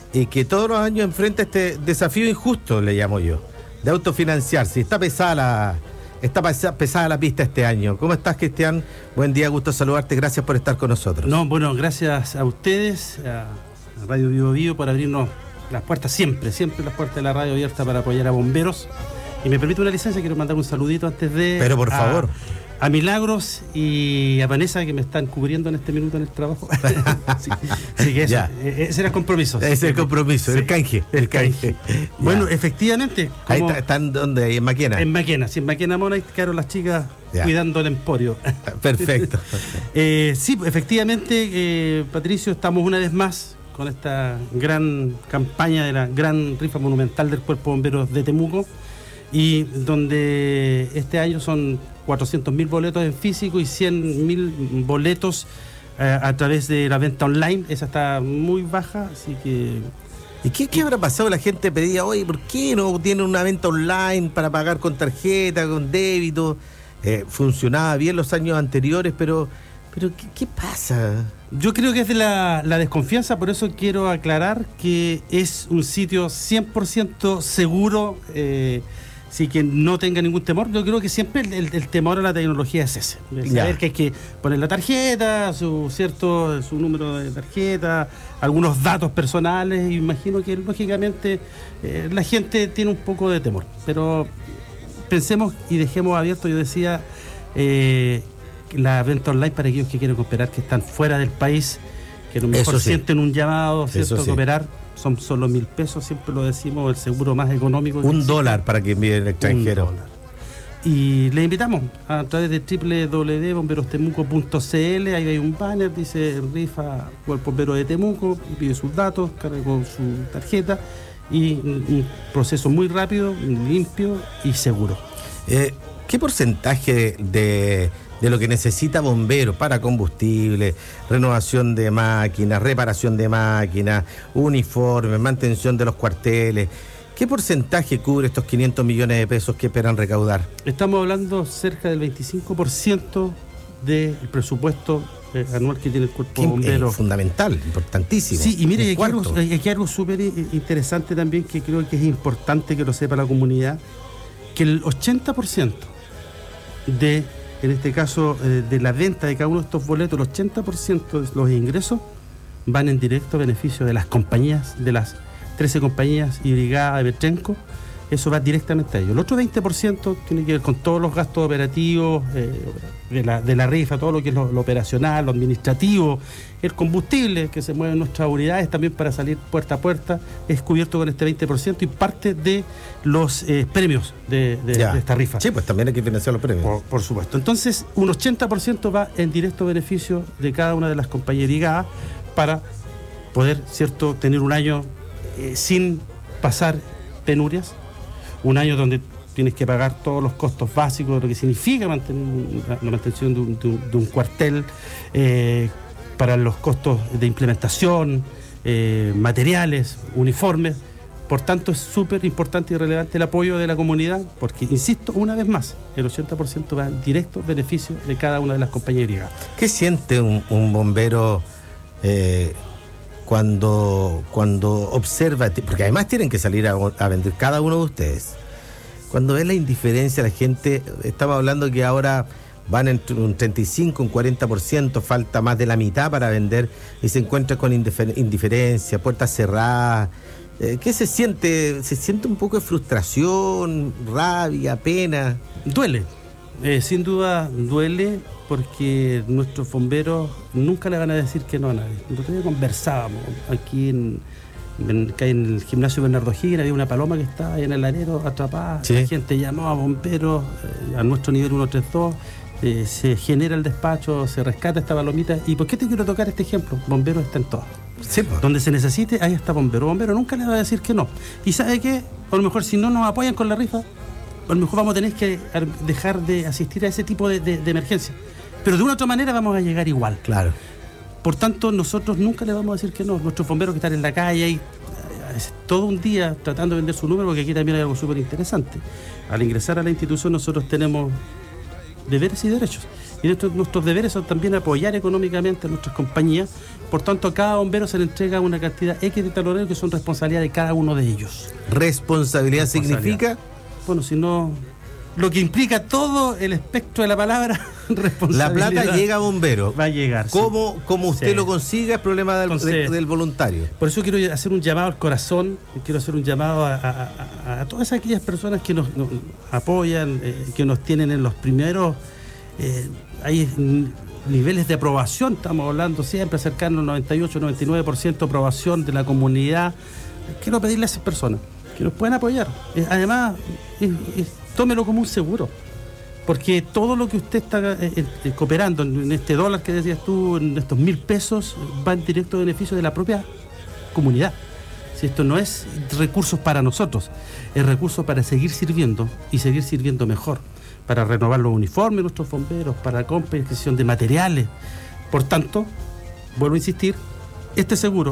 y que todos los años enfrenta este desafío injusto, le llamo yo, de autofinanciarse. Está pesada la, está pesada la pista este año. ¿Cómo estás, Cristian? Buen día, gusto saludarte, gracias por estar con nosotros. No, bueno, gracias a ustedes, a Radio Bio Bio, por abrirnos las puertas siempre, siempre las puertas de la radio abiertas para apoyar a bomberos. Y me permite una licencia, quiero mandar un saludito antes de... Pero por a, favor. A Milagros y a Vanessa, que me están cubriendo en este minuto en el trabajo. sí, sí, que eso, Ya. ese era el compromiso. Ese es el compromiso, Sí. el canje. El canje. Bueno, Ya. efectivamente. Ahí como- está- están donde, ahí en Maquena. En Maquena, sí, en Maquena Mona, y quedaron las chicas Ya. cuidando el emporio. Perfecto. eh, sí, efectivamente, eh, Patricio, estamos una vez más con esta gran campaña de la gran rifa monumental del Cuerpo de Bomberos de Temuco, y donde este año son cuatrocientos mil boletos en físico y cien mil boletos eh, a través de la venta online. Esa está muy baja, así que... ¿Y qué, qué habrá pasado? La gente pedía, oye, ¿por qué no tienen una venta online para pagar con tarjeta, con débito? Eh, funcionaba bien los años anteriores, pero, pero ¿qué, qué pasa? Yo creo que es de la, la desconfianza, por eso quiero aclarar que es un sitio cien por ciento seguro, eh, sí, que no tenga ningún temor. Yo creo que siempre el, el- el temor a la tecnología es ese, de Ya. saber que hay que poner la tarjeta, su cierto su número de tarjeta, algunos datos personales, y imagino que lógicamente eh, la gente tiene un poco de temor, pero pensemos y dejemos abierto, yo decía, eh, la venta online para aquellos que quieren cooperar, que están fuera del país, que a lo mejor Eso sí. sienten un llamado, ¿cierto?, Eso a sí. cooperar. Son solo mil pesos, siempre lo decimos, el seguro más económico. que Un existe. dólar para que envíe el extranjero. Un dólar. Y le invitamos a través de doble u doble u doble u punto bomberos temuco punto c l. Ahí hay un banner, dice rifa Cuerpo Bombero de Temuco, pide sus datos, carga con su tarjeta, y un un proceso muy rápido, limpio y seguro. Eh, ¿Qué porcentaje de, de lo que necesita bomberos para combustible, renovación de máquinas, reparación de máquinas, uniformes, mantención de los cuarteles, qué porcentaje cubre estos quinientos millones de pesos que esperan recaudar? Estamos hablando cerca del veinticinco por ciento del presupuesto eh, anual que tiene el Cuerpo Que Bombero. es fundamental, importantísimo. Sí, y mire, Un aquí algo, cuarto. aquí algo súper i- interesante también, que creo que es importante que lo sepa la comunidad, que el ochenta por ciento de, en este caso, eh, de la venta de cada uno de estos boletos, el ochenta por ciento de los ingresos van en directo a beneficio de las compañías, de las trece compañías y brigada de Betrenco. Eso va directamente a ellos. El otro veinte por ciento tiene que ver con todos los gastos operativos eh, de, la, de la rifa, todo lo que es lo, lo operacional, lo administrativo, el combustible que se mueve en nuestras unidades también para salir puerta a puerta, es cubierto con este veinte por ciento y parte de los eh, premios de, de- Ya. de esta rifa. Sí, pues también hay que financiar los premios. Por, por supuesto. Entonces, un ochenta por ciento va en directo beneficio de cada una de las compañías brigadas para poder, ¿cierto?, tener un año eh, sin pasar penurias, un año donde tienes que pagar todos los costos básicos de lo que significa mantener un- la, la mantención de un, de un- de un cuartel, eh, para los costos de implementación, eh, materiales, uniformes. Por tanto, es súper importante y relevante el apoyo de la comunidad, porque, insisto, una vez más, el ochenta por ciento va en directo beneficio de cada una de las compañías brigadas. ¿Qué siente un, un bombero eh, cuando, cuando observa? Porque además tienen que salir a, a vender cada uno de ustedes. Cuando ve la indiferencia de la gente, estamos hablando que ahora van entre un treinta y cinco, un cuarenta por ciento, falta más de la mitad para vender, y se encuentra con indifer- indiferencia, puertas cerradas. Eh, ¿Qué se siente? ¿Se siente un poco de frustración, rabia, pena? Duele, eh, sin duda duele, porque nuestros bomberos nunca le van a decir que no a nadie. El otro día conversábamos aquí en, en, acá en el gimnasio Bernardo Higgins, había una paloma que estaba ahí en el alero atrapada. Sí. La gente llamó a bomberos eh, a nuestro nivel ciento treinta y dos. Eh, se genera el despacho, se rescata esta palomita. ¿Y por qué te quiero tocar este ejemplo? Bomberos está en todo. Sí, pues. Donde se necesite, ahí está bombero. Bombero nunca le va a decir que no. Y ¿sabe qué? A lo mejor si no nos apoyan con la rifa, a lo mejor vamos a tener que dejar de asistir a ese tipo de, de, de emergencia. Pero de una u otra manera vamos a llegar igual. Claro. Por tanto, nosotros nunca le vamos a decir que no. Nuestros bomberos que están en la calle ahí, todo un día tratando de vender su número, porque aquí también hay algo súper interesante. Al ingresar a la institución nosotros tenemos deberes y derechos. Y nuestros, nuestros deberes son también apoyar económicamente a nuestras compañías. Por tanto, a cada bombero se le entrega una cantidad X de taloneros que son responsabilidad de cada uno de ellos. ¿Responsabilidad, responsabilidad. significa? Bueno, si no... Lo que implica todo el espectro de la palabra responsabilidad. La plata llega a bomberos. Va a llegar. ¿Cómo, sí. cómo usted sí. lo consiga? Es problema del, Entonces, de, del voluntario. Por eso quiero hacer un llamado al corazón, quiero hacer un llamado a, a, a, a todas aquellas personas que nos, nos apoyan, eh, que nos tienen en los primeros... Eh, hay niveles de aprobación, estamos hablando siempre cercano al noventa y ocho, noventa y nueve por ciento de aprobación de la comunidad. Quiero pedirle a esas personas que nos puedan apoyar. Eh, además, eh, eh, tómelo como un seguro, porque todo lo que usted está eh, eh, cooperando en, en este dólar que decías tú, en estos mil pesos, va en directo beneficio de la propia comunidad. Si esto no es recursos para nosotros, es recursos para seguir sirviendo y seguir sirviendo mejor, para renovar los uniformes de nuestros bomberos, para compra y adquisición de materiales. Por tanto, vuelvo a insistir, este seguro,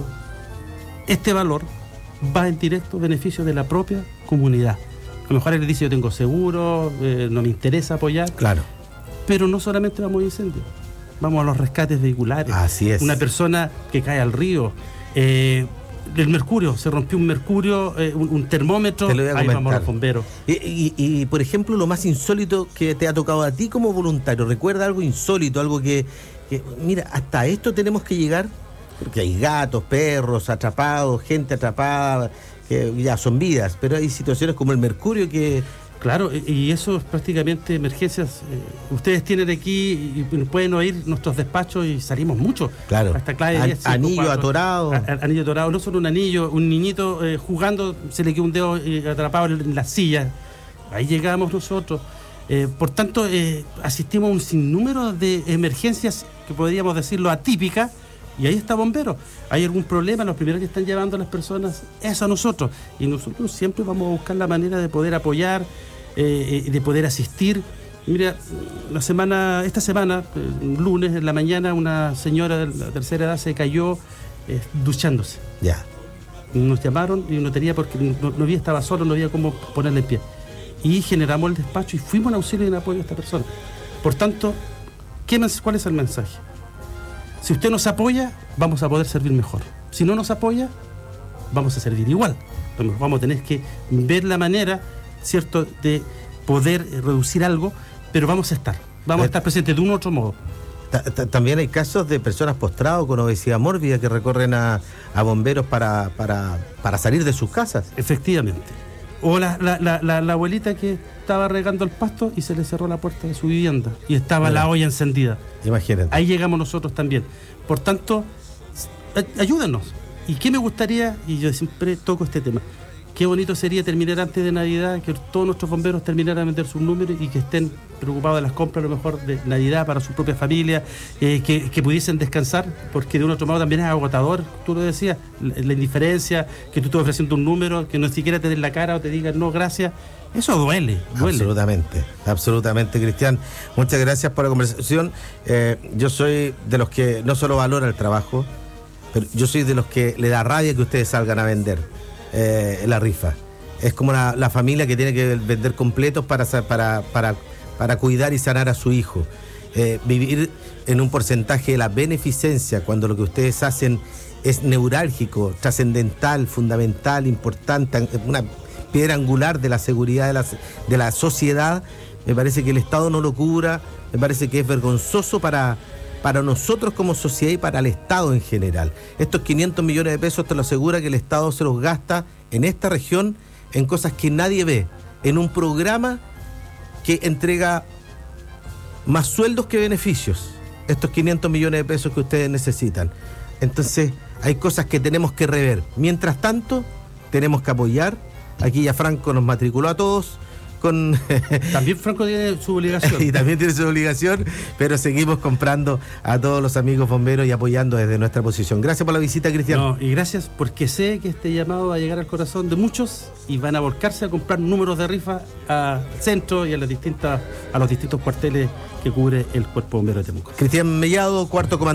este valor, va en directo beneficio de la propia comunidad. A lo mejor él dice, yo tengo seguro, eh, no me interesa apoyar. Claro. Pero no solamente vamos a incendios, vamos a los rescates vehiculares. Así es. Una persona que cae al río, eh, el mercurio, se rompió un mercurio, eh, un, un termómetro, ahí vamos a los bomberos. Y, y, y, por ejemplo, lo más insólito que te ha tocado a ti como voluntario, ¿recuerda algo insólito, algo que, que mira, hasta esto tenemos que llegar? Porque hay gatos, perros atrapados, gente atrapada, que ya son vidas, pero hay situaciones como el mercurio que... Claro, y eso es prácticamente emergencias. Eh, ustedes tienen aquí y pueden oír nuestros despachos y salimos mucho. Claro. Hasta clave An- diez, cinco, anillo cuatro, atorado. A, a, anillo atorado, no solo un anillo, un niñito eh, jugando, se le quedó un dedo eh, atrapado en la silla. Ahí llegamos nosotros. Eh, por tanto, eh, asistimos a un sinnúmero de emergencias que podríamos decirlo atípicas. Y ahí está bomberos. Hay algún problema, los primeros que están llevando a las personas es a nosotros. Y nosotros siempre vamos a buscar la manera de poder apoyar, eh, de poder asistir. Mira, la semana, esta semana, el lunes en la mañana, una señora de la tercera edad se cayó eh, duchándose. Ya. Nos llamaron y no tenía porque no, no había, estaba solo, no había cómo ponerle en pie. Y generamos el despacho y fuimos en auxilio y en apoyo a esta persona. Por tanto, ¿qué, ¿cuál es el mensaje? Si usted nos apoya, vamos a poder servir mejor. Si no nos apoya, vamos a servir igual. Vamos a tener que ver la manera, ¿cierto?, de poder reducir algo, pero vamos a estar. Vamos a estar presentes de un u otro modo. También hay casos de personas postradas con obesidad mórbida que recorren a, a bomberos para, para, para salir de sus casas. Efectivamente. O la, la, la, la, la abuelita que estaba regando el pasto y se le cerró la puerta de su vivienda y estaba Mira. la olla encendida. Imagínate. Ahí llegamos nosotros también. Por tanto, ayúdenos. ¿Y qué me gustaría? Y yo siempre toco este tema. Qué bonito sería terminar antes de Navidad, que todos nuestros bomberos terminaran de vender sus números y que estén preocupados de las compras, a lo mejor de Navidad para su propia familia, eh, que, que pudiesen descansar, porque de un otro modo también es agotador, tú lo decías, la, la indiferencia, que tú estás ofreciendo un número, que no siquiera te den la cara o te digan no, gracias. Eso duele, duele. Absolutamente, absolutamente, Cristian. Muchas gracias por la conversación. Eh, yo soy de los que no solo valora el trabajo, pero yo soy de los que le da rabia que ustedes salgan a vender eh, la rifa. Es como la, la familia que tiene que vender completos para, para, para, para cuidar y sanar a su hijo. Eh, vivir en un porcentaje de la beneficencia cuando lo que ustedes hacen es neurálgico, trascendental, fundamental, importante, una piedra angular de la seguridad de la, de la sociedad, me parece que el Estado no lo cubra, me parece que es vergonzoso para, para nosotros como sociedad y para el Estado en general. Estos quinientos millones de pesos te lo asegura que el Estado se los gasta en esta región en cosas que nadie ve, en un programa que entrega más sueldos que beneficios, estos quinientos millones de pesos que ustedes necesitan. Entonces hay cosas que tenemos que rever. Mientras tanto, tenemos que apoyar. Aquí ya Franco nos matriculó a todos con... También Franco tiene su obligación. Y también tiene su obligación, pero seguimos comprando a todos los amigos bomberos y apoyando desde nuestra posición. Gracias por la visita, Cristian. No, y gracias porque sé que este llamado va a llegar al corazón de muchos y van a volcarse a comprar números de rifa al centro y a las distintas, a los distintos cuarteles que cubre el Cuerpo Bombero de Temuco. Cristian Mellado, cuarto comandante.